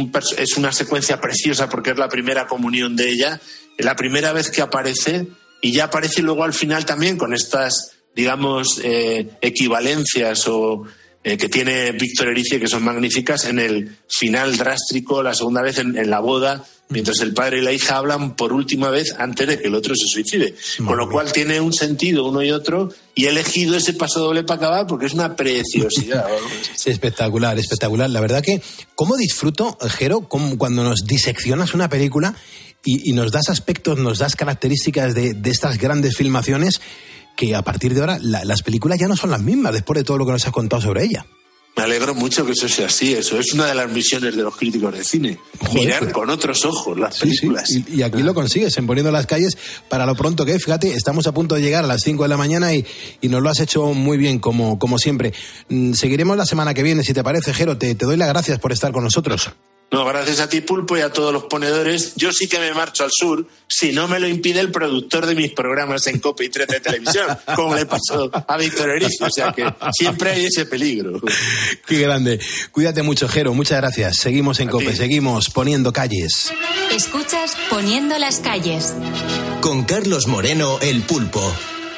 es una secuencia preciosa porque es la primera comunión de ella, es la primera vez que aparece, y ya aparece luego al final también con estas, digamos, equivalencias que tiene Víctor Erice, que son magníficas, en el final drástico, la segunda vez en la boda, mientras el padre y la hija hablan por última vez antes de que el otro se suicide. Con lo cual tiene un sentido uno y otro, y he elegido ese pasodoble para acabar porque es una preciosidad. Espectacular, espectacular. La verdad que, ¿cómo disfruto, Jero, cuando nos diseccionas una película y nos das aspectos, nos das características de estas grandes filmaciones, que a partir de ahora las películas ya no son las mismas después de todo lo que nos has contado sobre ella? Me alegro mucho que eso sea así. Eso es una de las misiones de los críticos de cine. Mirar con otros ojos las películas. Sí. Y aquí lo consigues, en Poniendo las Calles, para lo pronto que, fíjate, estamos a punto de llegar a las 5 de la mañana y nos lo has hecho muy bien, como siempre. Seguiremos la semana que viene, si te parece, Jero. Te doy las gracias por estar con nosotros. No, gracias a ti, Pulpo, y a todos los ponedores. Yo sí que me marcho al sur, si no me lo impide el productor de mis programas en COPE y 13 Televisión, como le pasó a Víctor Erice. O sea que siempre hay ese peligro. Qué grande. Cuídate mucho, Jero. Muchas gracias. Seguimos en COPE, seguimos poniendo calles. Escuchas Poniendo las Calles. Con Carlos Moreno, el Pulpo.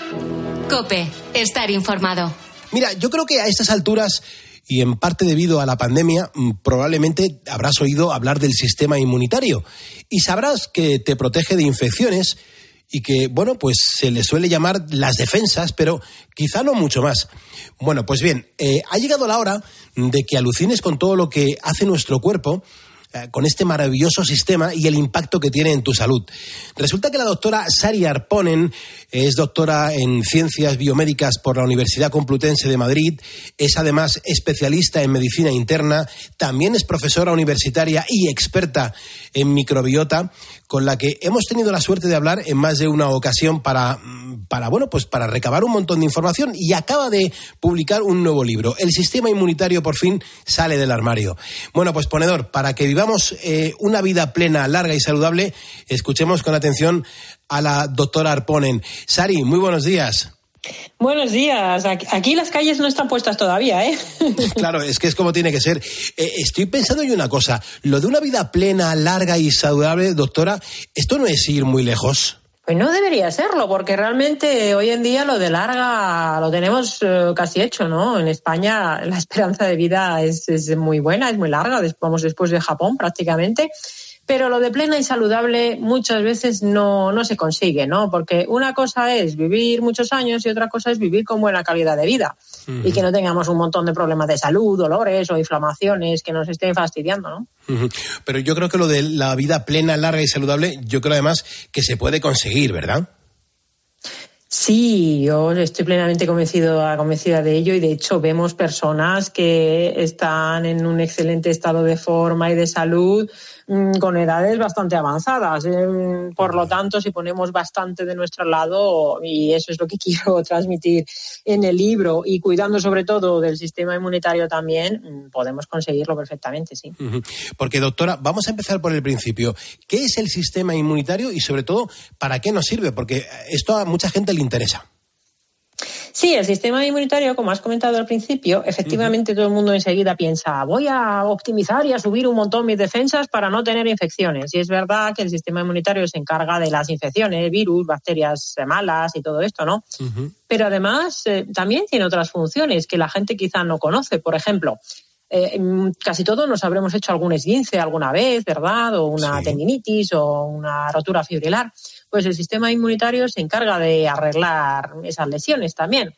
COPE, estar informado. Mira, yo creo que a estas alturas, y en parte debido a la pandemia, probablemente habrás oído hablar del sistema inmunitario y sabrás que te protege de infecciones y que, bueno, pues se le suele llamar las defensas, pero quizá no mucho más. Bueno, pues bien, ha llegado la hora de que alucines con todo lo que hace nuestro cuerpo, con este maravilloso sistema y el impacto que tiene en tu salud. Resulta que la doctora Sari Arponen es doctora en Ciencias Biomédicas por la Universidad Complutense de Madrid, es además especialista en medicina interna, también es profesora universitaria y experta en microbiota, con la que hemos tenido la suerte de hablar en más de una ocasión para recabar un montón de información, y acaba de publicar un nuevo libro. El sistema inmunitario por fin sale del armario. Bueno, pues ponedor, para que vivamos una vida plena, larga y saludable, escuchemos con atención a la doctora Arponen. Sari, muy buenos días. Buenos días. Aquí las calles no están puestas todavía, ¿eh? Claro, es que es como tiene que ser. Estoy pensando en una cosa. Lo de una vida plena, larga y saludable, doctora, ¿esto no es ir muy lejos? Pues no debería serlo, porque realmente hoy en día lo de larga lo tenemos casi hecho, ¿no? En España la esperanza de vida es muy buena, es muy larga, vamos después de Japón prácticamente. Pero lo de plena y saludable muchas veces no se consigue, ¿no? Porque una cosa es vivir muchos años y otra cosa es vivir con buena calidad de vida. Uh-huh. Y que no tengamos un montón de problemas de salud, dolores o inflamaciones que nos estén fastidiando, ¿no? Uh-huh. Pero yo creo que lo de la vida plena, larga y saludable, yo creo además que se puede conseguir, ¿verdad? Sí, yo estoy plenamente convencida de ello, y de hecho vemos personas que están en un excelente estado de forma y de salud con edades bastante avanzadas. Por lo tanto, si ponemos bastante de nuestro lado, y eso es lo que quiero transmitir en el libro, y cuidando sobre todo del sistema inmunitario también, podemos conseguirlo perfectamente, sí. Porque, doctora, vamos a empezar por el principio. ¿Qué es el sistema inmunitario y, sobre todo, para qué nos sirve? Porque esto a mucha gente le interesa. Sí, el sistema inmunitario, como has comentado al principio, efectivamente todo el mundo enseguida piensa, voy a optimizar y a subir un montón mis defensas para no tener infecciones. Y es verdad que el sistema inmunitario se encarga de las infecciones, virus, bacterias malas y todo esto, ¿no? Uh-huh. Pero además también tiene otras funciones que la gente quizá no conoce. Por ejemplo, casi todos nos habremos hecho algún esguince alguna vez, ¿verdad? O una tendinitis o una rotura fibrilar. Pues el sistema inmunitario se encarga de arreglar esas lesiones también.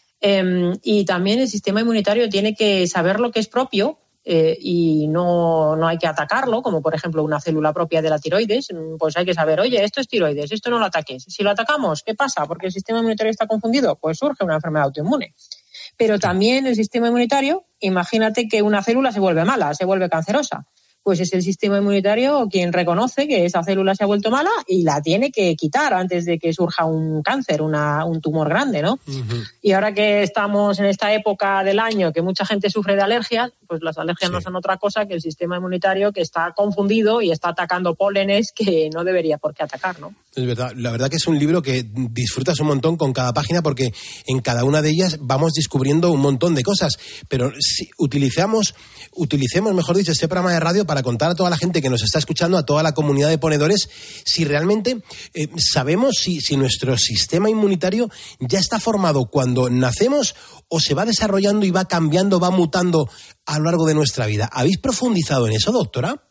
Y también el sistema inmunitario tiene que saber lo que es propio y no hay que atacarlo, como por ejemplo una célula propia de la tiroides. Pues hay que saber, oye, esto es tiroides, esto no lo ataques. Si lo atacamos, ¿qué pasa? Porque el sistema inmunitario está confundido, pues surge una enfermedad autoinmune. Pero también el sistema inmunitario, imagínate que una célula se vuelve mala, se vuelve cancerosa. Pues es el sistema inmunitario quien reconoce que esa célula se ha vuelto mala y la tiene que quitar antes de que surja un cáncer, un tumor grande, ¿no? Uh-huh. Y ahora que estamos en esta época del año que mucha gente sufre de alergias, pues las alergias no son otra cosa que el sistema inmunitario que está confundido y está atacando pólenes que no debería por qué atacar, ¿no? Es verdad, la verdad que es un libro que disfrutas un montón con cada página, porque en cada una de ellas vamos descubriendo un montón de cosas, pero si utilicemos, mejor dicho, este programa de radio para contar a toda la gente que nos está escuchando, a toda la comunidad de ponedores, si realmente sabemos si nuestro sistema inmunitario ya está formado cuando nacemos o se va desarrollando y va cambiando, va mutando a lo largo de nuestra vida. ¿Habéis profundizado en eso, doctora?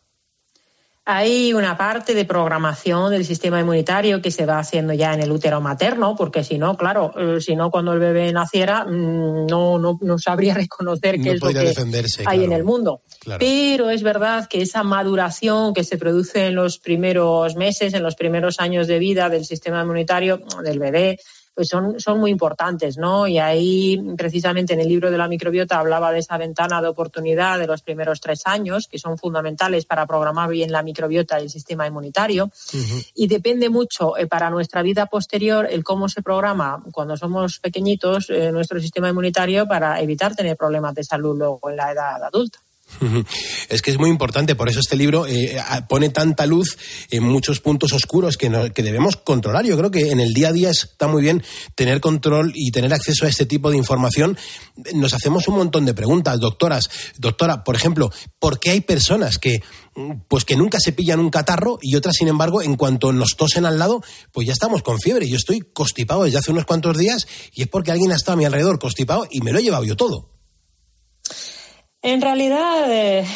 Hay una parte de programación del sistema inmunitario que se va haciendo ya en el útero materno, porque si no, claro, cuando el bebé naciera no sabría reconocer qué es lo que hay en el mundo. Claro. Pero es verdad que esa maduración que se produce en los primeros meses, en los primeros años de vida del sistema inmunitario del bebé, pues son muy importantes, ¿no? Y ahí, precisamente en el libro de la microbiota, hablaba de esa ventana de oportunidad de los primeros 3 años, que son fundamentales para programar bien la microbiota y el sistema inmunitario. Uh-huh. Y depende mucho para nuestra vida posterior el cómo se programa cuando somos pequeñitos nuestro sistema inmunitario para evitar tener problemas de salud luego en la edad adulta. Es que es muy importante, por eso este libro pone tanta luz en muchos puntos oscuros que debemos controlar. Yo creo que en el día a día está muy bien tener control y tener acceso a este tipo de información. Nos hacemos un montón de preguntas, doctora, por ejemplo, ¿por qué hay personas que nunca se pillan un catarro y otras, sin embargo, en cuanto nos tosen al lado, pues ya estamos con fiebre? Yo estoy constipado desde hace unos cuantos días y es porque alguien ha estado a mi alrededor constipado y me lo he llevado yo todo. En realidad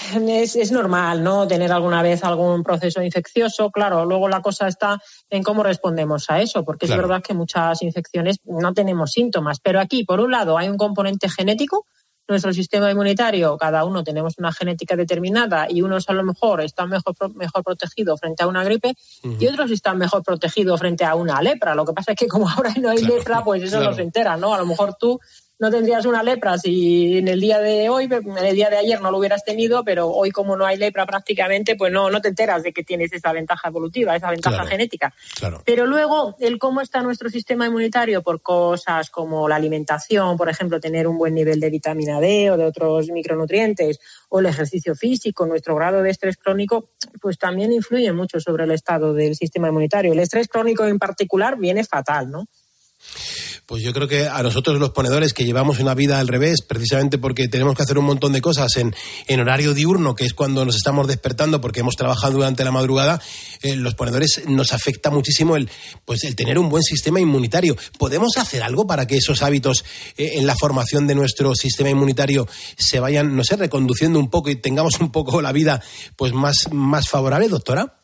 es normal, ¿no?, tener alguna vez algún proceso infeccioso. Claro, luego la cosa está en cómo respondemos a eso, porque claro, es verdad que muchas infecciones no tenemos síntomas. Pero aquí, por un lado, hay un componente genético. Nuestro sistema inmunitario, cada uno tenemos una genética determinada y unos a lo mejor están mejor protegidos frente a una gripe y otros están mejor protegidos frente a una lepra. Lo que pasa es que como ahora no hay lepra, pues eso no se entera, ¿no? A lo mejor tú no tendrías una lepra si en el día de hoy, en el día de ayer no lo hubieras tenido, pero hoy como no hay lepra prácticamente, pues no te enteras de que tienes esa ventaja evolutiva, esa ventaja genética. Claro. Pero luego, el cómo está nuestro sistema inmunitario por cosas como la alimentación, por ejemplo, tener un buen nivel de vitamina D o de otros micronutrientes, o el ejercicio físico, nuestro grado de estrés crónico, pues también influye mucho sobre el estado del sistema inmunitario. El estrés crónico en particular viene fatal, ¿no? Pues yo creo que a nosotros los ponedores que llevamos una vida al revés, precisamente porque tenemos que hacer un montón de cosas en horario diurno, que es cuando nos estamos despertando porque hemos trabajado durante la madrugada, los ponedores nos afecta muchísimo el tener un buen sistema inmunitario. ¿Podemos hacer algo para que esos hábitos en la formación de nuestro sistema inmunitario se vayan, reconduciendo un poco y tengamos un poco la vida pues más favorable, doctora?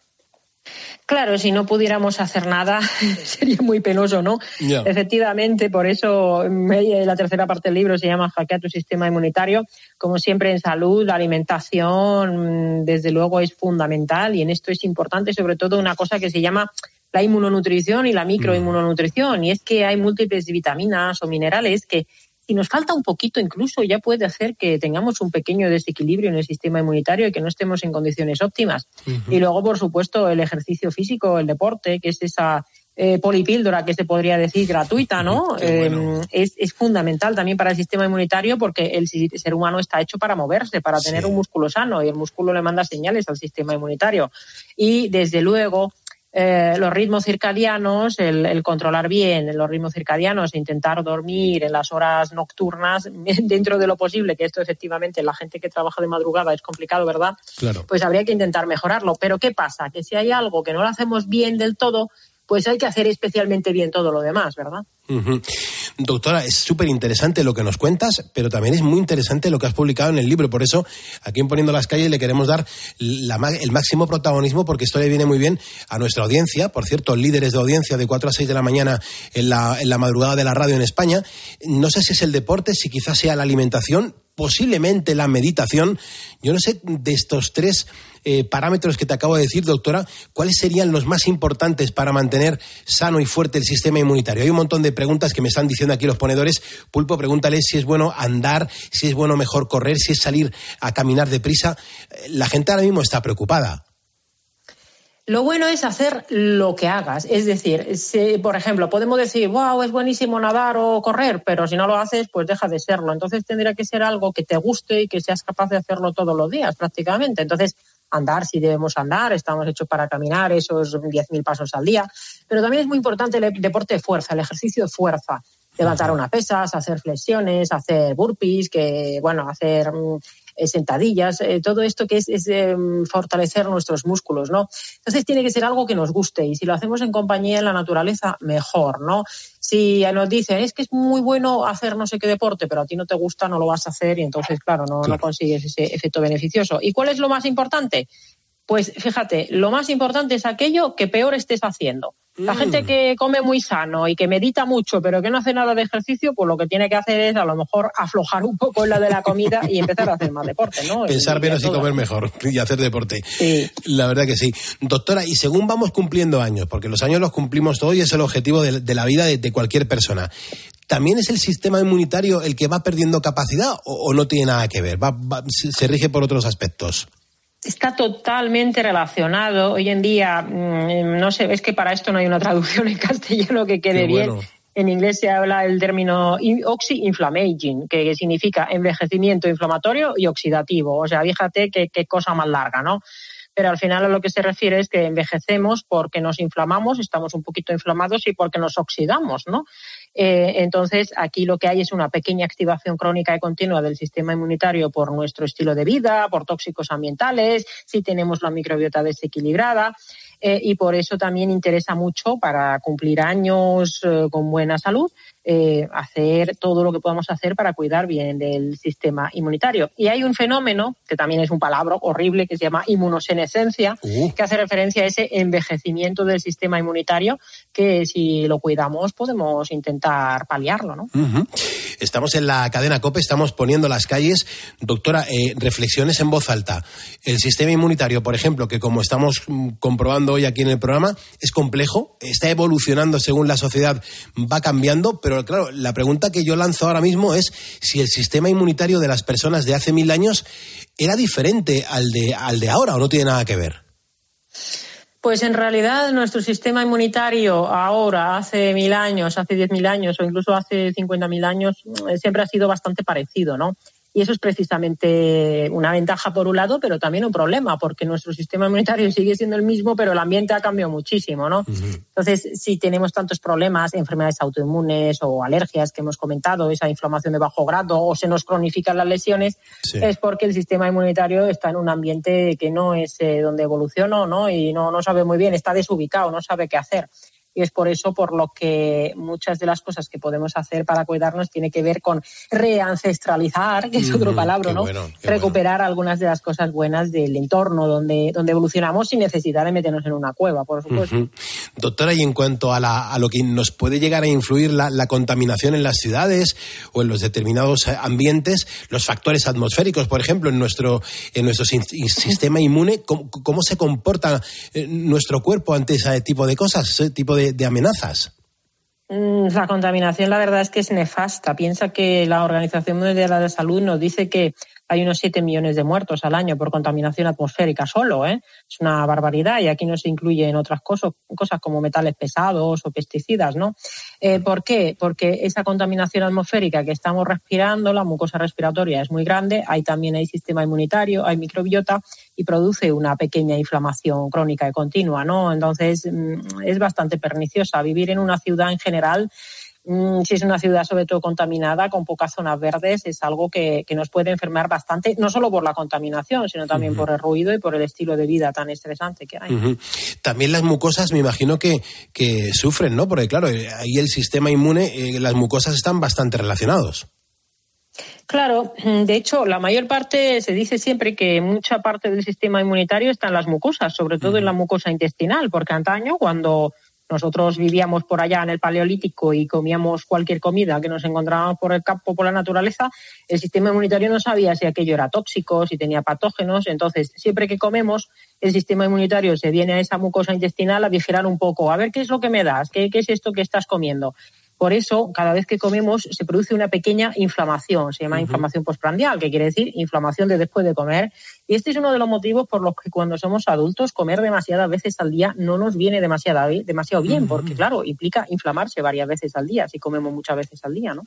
Claro, si no pudiéramos hacer nada sería muy penoso, ¿no? Yeah. Efectivamente, por eso la tercera parte del libro se llama Hackea tu sistema inmunitario. Como siempre en salud, la alimentación desde luego es fundamental y en esto es importante sobre todo una cosa que se llama la inmunonutrición y la microinmunonutrición, y es que hay múltiples vitaminas o minerales que si nos falta un poquito incluso ya puede hacer que tengamos un pequeño desequilibrio en el sistema inmunitario y que no estemos en condiciones óptimas. Y luego, por supuesto, el ejercicio físico, el deporte, que es esa polipíldora que se podría decir gratuita, ¿no? Bueno. Es fundamental también para el sistema inmunitario porque el ser humano está hecho para moverse, para tener un músculo sano y el músculo le manda señales al sistema inmunitario. Y, desde luego, los ritmos circadianos, el controlar bien los ritmos circadianos e intentar dormir en las horas nocturnas dentro de lo posible, que esto efectivamente la gente que trabaja de madrugada es complicado, ¿verdad? Claro. Pues habría que intentar mejorarlo. Pero ¿qué pasa? Que si hay algo que no lo hacemos bien del todo, pues hay que hacer especialmente bien todo lo demás, ¿verdad? Uh-huh. Doctora, es súper interesante lo que nos cuentas, pero también es muy interesante lo que has publicado en el libro. Por eso, aquí en Poniendo las Calles le queremos dar el máximo protagonismo, porque esto le viene muy bien a nuestra audiencia. Por cierto, líderes de audiencia de 4 a 6 de la mañana en la madrugada de la radio en España. No sé si es el deporte, si quizás sea la alimentación, posiblemente la meditación. Yo no sé, de estos 3 parámetros que te acabo de decir, doctora, ¿cuáles serían los más importantes para mantener sano y fuerte el sistema inmunitario? Hay un montón de preguntas que me están diciendo aquí los ponedores. Pulpo, pregúntale si es bueno andar, si es bueno mejor correr, si es salir a caminar deprisa. La gente ahora mismo está preocupada. Lo bueno es hacer lo que hagas. Es decir, por ejemplo, podemos decir, wow, es buenísimo nadar o correr, pero si no lo haces, pues deja de serlo. Entonces tendría que ser algo que te guste y que seas capaz de hacerlo todos los días prácticamente. Entonces, andar, si debemos andar, estamos hechos para caminar esos 10.000 pasos al día. Pero también es muy importante el deporte de fuerza, el ejercicio de fuerza. Levantar unas pesas, hacer flexiones, hacer burpees, hacer sentadillas, todo esto que es fortalecer nuestros músculos, ¿no? Entonces tiene que ser algo que nos guste y si lo hacemos en compañía en la naturaleza, mejor, ¿no? Si nos dicen, es que es muy bueno hacer no sé qué deporte, pero a ti no te gusta, no lo vas a hacer y entonces, claro, no consigues ese efecto beneficioso. ¿Y cuál es lo más importante? Pues fíjate, lo más importante es aquello que peor estés haciendo. La gente que come muy sano y que medita mucho, pero que no hace nada de ejercicio, pues lo que tiene que hacer es a lo mejor aflojar un poco en la de la comida y empezar a hacer más deporte, ¿no? Pensar menos y comer mejor y hacer deporte. Sí. La verdad que sí. Doctora, y según vamos cumpliendo años, porque los años los cumplimos todos y es el objetivo de la vida de cualquier persona, ¿también es el sistema inmunitario el que va perdiendo capacidad o no tiene nada que ver? ¿Se rige por otros aspectos? Está totalmente relacionado. Hoy en día, no sé, es que para esto no hay una traducción en castellano que quede bien. En inglés se habla el término oxy-inflammaging, que significa envejecimiento inflamatorio y oxidativo. O sea, fíjate qué cosa más larga, ¿no? Pero al final a lo que se refiere es que envejecemos porque nos inflamamos, estamos un poquito inflamados y porque nos oxidamos, ¿no? Entonces, aquí lo que hay es una pequeña activación crónica y continua del sistema inmunitario por nuestro estilo de vida, por tóxicos ambientales, si tenemos la microbiota desequilibrada. Y por eso también interesa mucho, para cumplir años con buena salud, hacer todo lo que podamos hacer para cuidar bien del sistema inmunitario. Y hay un fenómeno, que también es un palabra horrible, que se llama inmunosenescencia, que hace referencia a ese envejecimiento del sistema inmunitario, que si lo cuidamos podemos intentar paliarlo, ¿no? Estamos en la cadena COPE, estamos poniendo las calles. Doctora, reflexiones en voz alta. El sistema inmunitario, por ejemplo, que como estamos comprobando hoy aquí en el programa, es complejo, está evolucionando según la sociedad va cambiando, pero claro, la pregunta que yo lanzo ahora mismo es si el sistema inmunitario de las personas de hace 1000 años era diferente al de ahora, o no tiene nada que ver. Pues en realidad nuestro sistema inmunitario ahora, hace 1000 años, hace 10.000 años o incluso hace 50.000 años, siempre ha sido bastante parecido, ¿no? Y eso es precisamente una ventaja por un lado, pero también un problema, porque nuestro sistema inmunitario sigue siendo el mismo, pero el ambiente ha cambiado muchísimo, ¿no? Entonces, si tenemos tantos problemas, enfermedades autoinmunes o alergias que hemos comentado, esa inflamación de bajo grado, o se nos cronifican las lesiones, es porque el sistema inmunitario está en un ambiente que no es donde evolucionó, ¿no? Y no sabe muy bien, está desubicado, no sabe qué hacer. Y es por eso por lo que muchas de las cosas que podemos hacer para cuidarnos tiene que ver con reancestralizar, que es otro palabra, ¿no? Recuperar algunas de las cosas buenas del entorno donde evolucionamos sin necesidad de meternos en una cueva, por supuesto. Doctora, y en cuanto a lo que nos puede llegar a influir la contaminación en las ciudades o en los determinados ambientes, los factores atmosféricos, por ejemplo, en nuestro sistema inmune, ¿cómo se comporta nuestro cuerpo ante ese tipo de cosas, ese tipo de amenazas? La contaminación, la verdad es que es nefasta. Piensa que la Organización Mundial de la Salud nos dice que hay unos 7 millones de muertos al año por contaminación atmosférica solo, ¿eh? Es una barbaridad, y aquí no se incluyen otras cosas como metales pesados o pesticidas, ¿no? ¿Por qué? Porque esa contaminación atmosférica que estamos respirando, la mucosa respiratoria es muy grande, también hay sistema inmunitario, hay microbiota y produce una pequeña inflamación crónica y continua, ¿no? Entonces es bastante perniciosa. Vivir en una ciudad en general, si es una ciudad sobre todo contaminada, con pocas zonas verdes, es algo que nos puede enfermar bastante, no solo por la contaminación, sino también por el ruido y por el estilo de vida tan estresante que hay. También las mucosas me imagino que sufren, ¿no? Porque claro, ahí el sistema inmune, las mucosas están bastante relacionados. Claro, de hecho, la mayor parte, se dice siempre que mucha parte del sistema inmunitario está en las mucosas, sobre todo en la mucosa intestinal, porque antaño, cuando nosotros vivíamos por allá en el Paleolítico y comíamos cualquier comida que nos encontrábamos por el campo, por la naturaleza, el sistema inmunitario no sabía si aquello era tóxico, si tenía patógenos. Entonces, siempre que comemos, el sistema inmunitario se viene a esa mucosa intestinal a vigilar un poco, a ver qué es lo que me das, qué es esto que estás comiendo. Por eso, cada vez que comemos se produce una pequeña inflamación, se llama inflamación postprandial, que quiere decir inflamación de después de comer. Y este es uno de los motivos por los que cuando somos adultos comer demasiadas veces al día no nos viene demasiado bien, porque claro, implica inflamarse varias veces al día si comemos muchas veces al día, ¿no?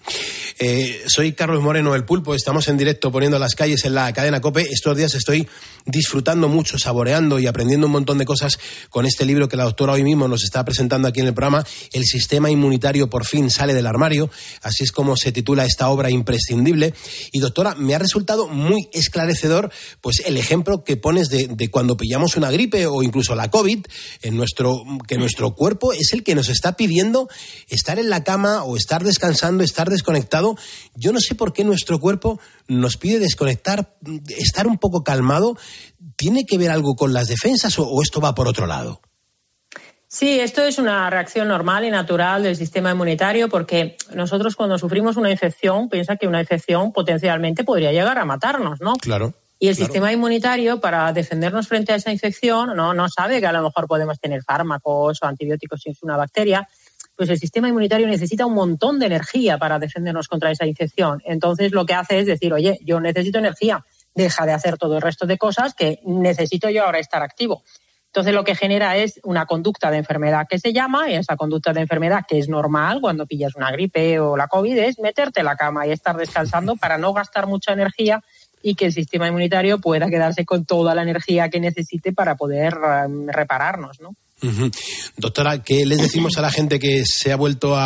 Soy Carlos Moreno, el Pulpo, estamos en directo poniendo las calles en la cadena COPE. Estos días estoy disfrutando mucho, saboreando y aprendiendo un montón de cosas con este libro que la doctora hoy mismo nos está presentando aquí en el programa, El sistema inmunitario por fin sale del armario, así es como se titula esta obra imprescindible. Y doctora, me ha resultado muy esclarecedor pues el ejemplo que pones de cuando pillamos una gripe o incluso la COVID, que nuestro cuerpo es el que nos está pidiendo estar en la cama o estar descansando, estar desconectado. Yo no sé por qué nuestro cuerpo nos pide desconectar, estar un poco calmado. ¿Tiene que ver algo con las defensas o esto va por otro lado? Sí, esto es una reacción normal y natural del sistema inmunitario, porque nosotros cuando sufrimos una infección, piensa que una infección potencialmente podría llegar a matarnos, ¿no? Claro. Y el sistema inmunitario, para defendernos frente a esa infección, no sabe que a lo mejor podemos tener fármacos o antibióticos si es una bacteria. Pues el sistema inmunitario necesita un montón de energía para defendernos contra esa infección. Entonces lo que hace es decir, oye, yo necesito energía, deja de hacer todo el resto de cosas que necesito yo ahora estar activo. Entonces lo que genera es una conducta de enfermedad que se llama, y esa conducta de enfermedad que es normal cuando pillas una gripe o la COVID, es meterte en la cama y estar descansando para no gastar mucha energía y que el sistema inmunitario pueda quedarse con toda la energía que necesite para poder repararnos, ¿no? Doctora, ¿qué les decimos a la gente que o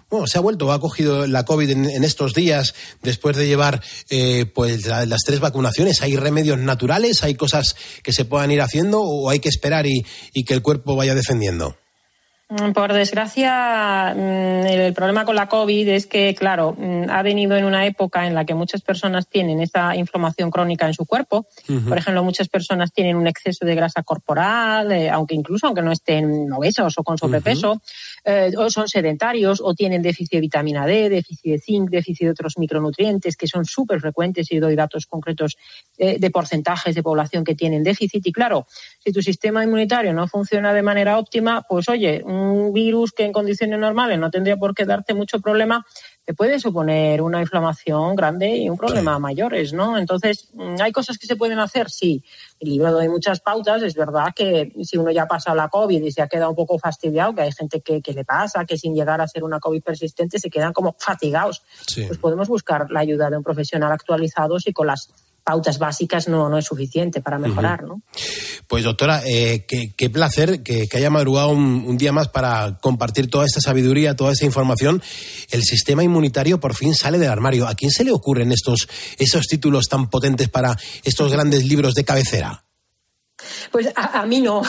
ha cogido la COVID en estos días después de llevar pues las 3 vacunaciones? ¿Hay remedios naturales? ¿Hay cosas que se puedan ir haciendo o hay que esperar y que el cuerpo vaya defendiendo? Por desgracia, el problema con la COVID es que, claro, ha venido en una época en la que muchas personas tienen esa inflamación crónica en su cuerpo. Por ejemplo, muchas personas tienen un exceso de grasa corporal, aunque no estén obesos o con sobrepeso, o son sedentarios, o tienen déficit de vitamina D, déficit de zinc, déficit de otros micronutrientes que son súper frecuentes, y doy datos concretos de porcentajes de población que tienen déficit. Y claro, si tu sistema inmunitario no funciona de manera óptima, pues oye, un virus que en condiciones normales no tendría por qué darte mucho problema, te puede suponer una inflamación grande y un problema mayores, ¿no? Entonces, ¿hay cosas que se pueden hacer? Sí. El libro doy muchas pautas. Es verdad que si uno ya ha pasado la COVID y se ha quedado un poco fastidiado, que hay gente que le pasa, que sin llegar a ser una COVID persistente se quedan como fatigados, pues podemos buscar la ayuda de un profesional actualizado si con las pautas básicas no es suficiente para mejorar, ¿no? Pues doctora, qué placer que haya madrugado un día más para compartir toda esta sabiduría, toda esta información. El sistema inmunitario por fin sale del armario. ¿A quién se le ocurren esos títulos tan potentes para estos grandes libros de cabecera? Pues a mí no.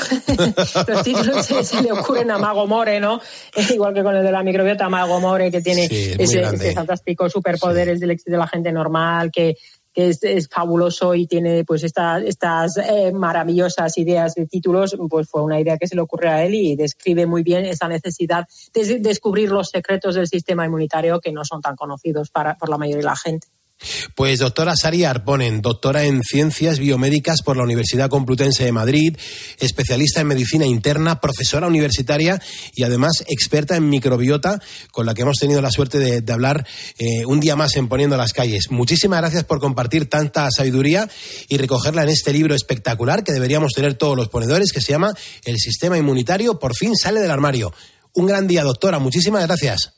Los títulos se le ocurren a Mago More, ¿no? Igual que con el de la microbiota, Mago More, que tiene ese fantástico superpoder, es del éxito de la gente normal, que es fabuloso y tiene pues estas maravillosas ideas de títulos. Pues fue una idea que se le ocurrió a él y describe muy bien esa necesidad de descubrir los secretos del sistema inmunitario que no son tan conocidos por la mayoría de la gente. Pues doctora Sari Arponen, doctora en Ciencias Biomédicas por la Universidad Complutense de Madrid, especialista en medicina interna, profesora universitaria y además experta en microbiota, con la que hemos tenido la suerte de hablar un día más en Poniendo las Calles. Muchísimas gracias por compartir tanta sabiduría y recogerla en este libro espectacular que deberíamos tener todos los ponedores, que se llama El sistema inmunitario por fin sale del armario. Un gran día, doctora. Muchísimas gracias.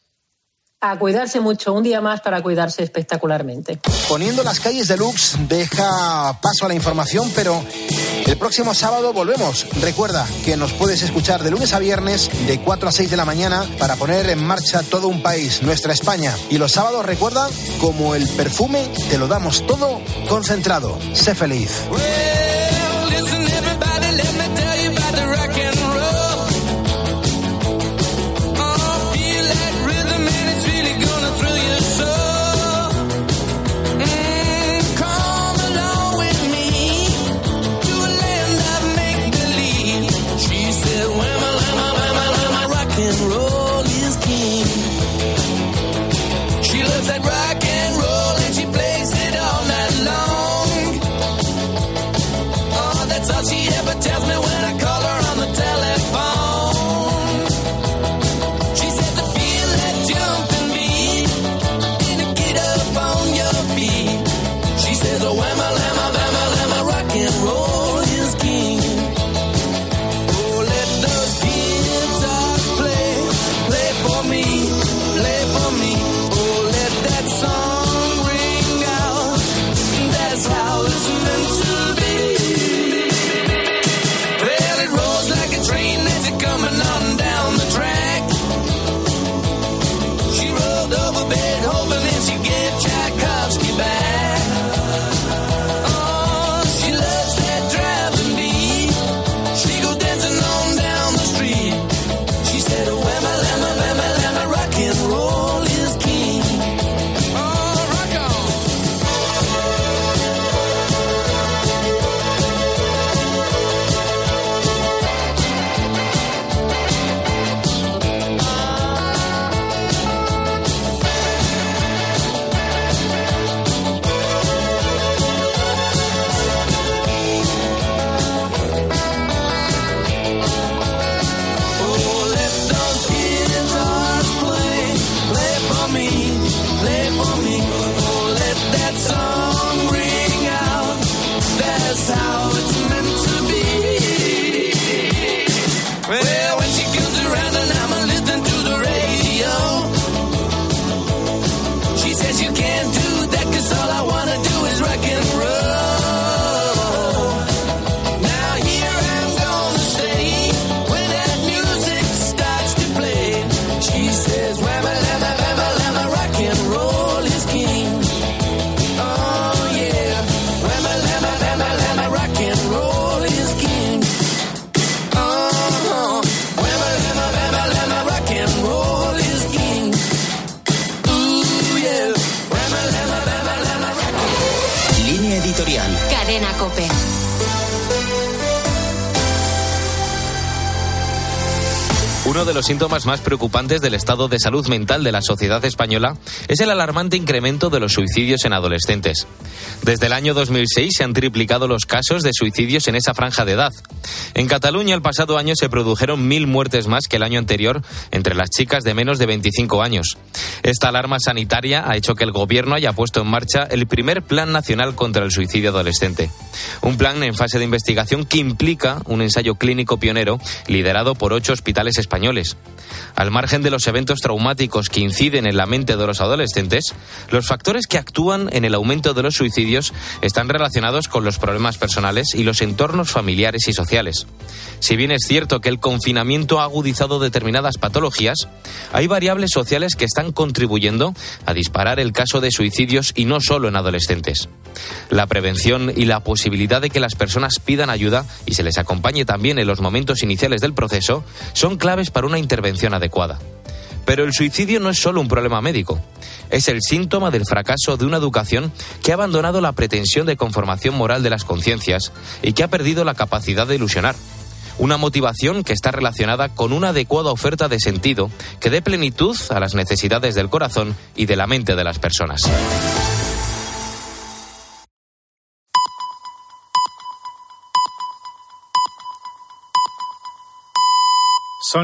A cuidarse mucho, un día más para cuidarse espectacularmente. Poniendo las Calles Deluxe deja paso a la información, pero el próximo sábado volvemos. Recuerda que nos puedes escuchar de lunes a viernes de 4 a 6 de la mañana para poner en marcha todo un país, nuestra España. Y los sábados, recuerda, como el perfume, te lo damos todo concentrado. Sé feliz. Cadena COPE. Uno de los síntomas más preocupantes del estado de salud mental de la sociedad española es el alarmante incremento de los suicidios en adolescentes. Desde el año 2006 se han triplicado los casos de suicidios en esa franja de edad. En Cataluña el pasado año se produjeron 1.000 muertes más que el año anterior entre las chicas de menos de 25 años. Esta alarma sanitaria ha hecho que el gobierno haya puesto en marcha el primer Plan Nacional contra el Suicidio Adolescente. Un plan en fase de investigación que implica un ensayo clínico pionero liderado por 8 hospitales españoles. Al margen de los eventos traumáticos que inciden en la mente de los adolescentes, los factores que actúan en el aumento de los suicidios están relacionados con los problemas personales y los entornos familiares y sociales. Si bien es cierto que el confinamiento ha agudizado determinadas patologías, hay variables sociales que están contribuyendo a disparar el caso de suicidios y no solo en adolescentes. La prevención y la posibilidad de que las personas pidan ayuda y se les acompañe también en los momentos iniciales del proceso son claves para una intervención adecuada. Pero el suicidio no es solo un problema médico. Es el síntoma del fracaso de una educación que ha abandonado la pretensión de conformación moral de las conciencias y que ha perdido la capacidad de ilusionar. Una motivación que está relacionada con una adecuada oferta de sentido que dé plenitud a las necesidades del corazón y de la mente de las personas.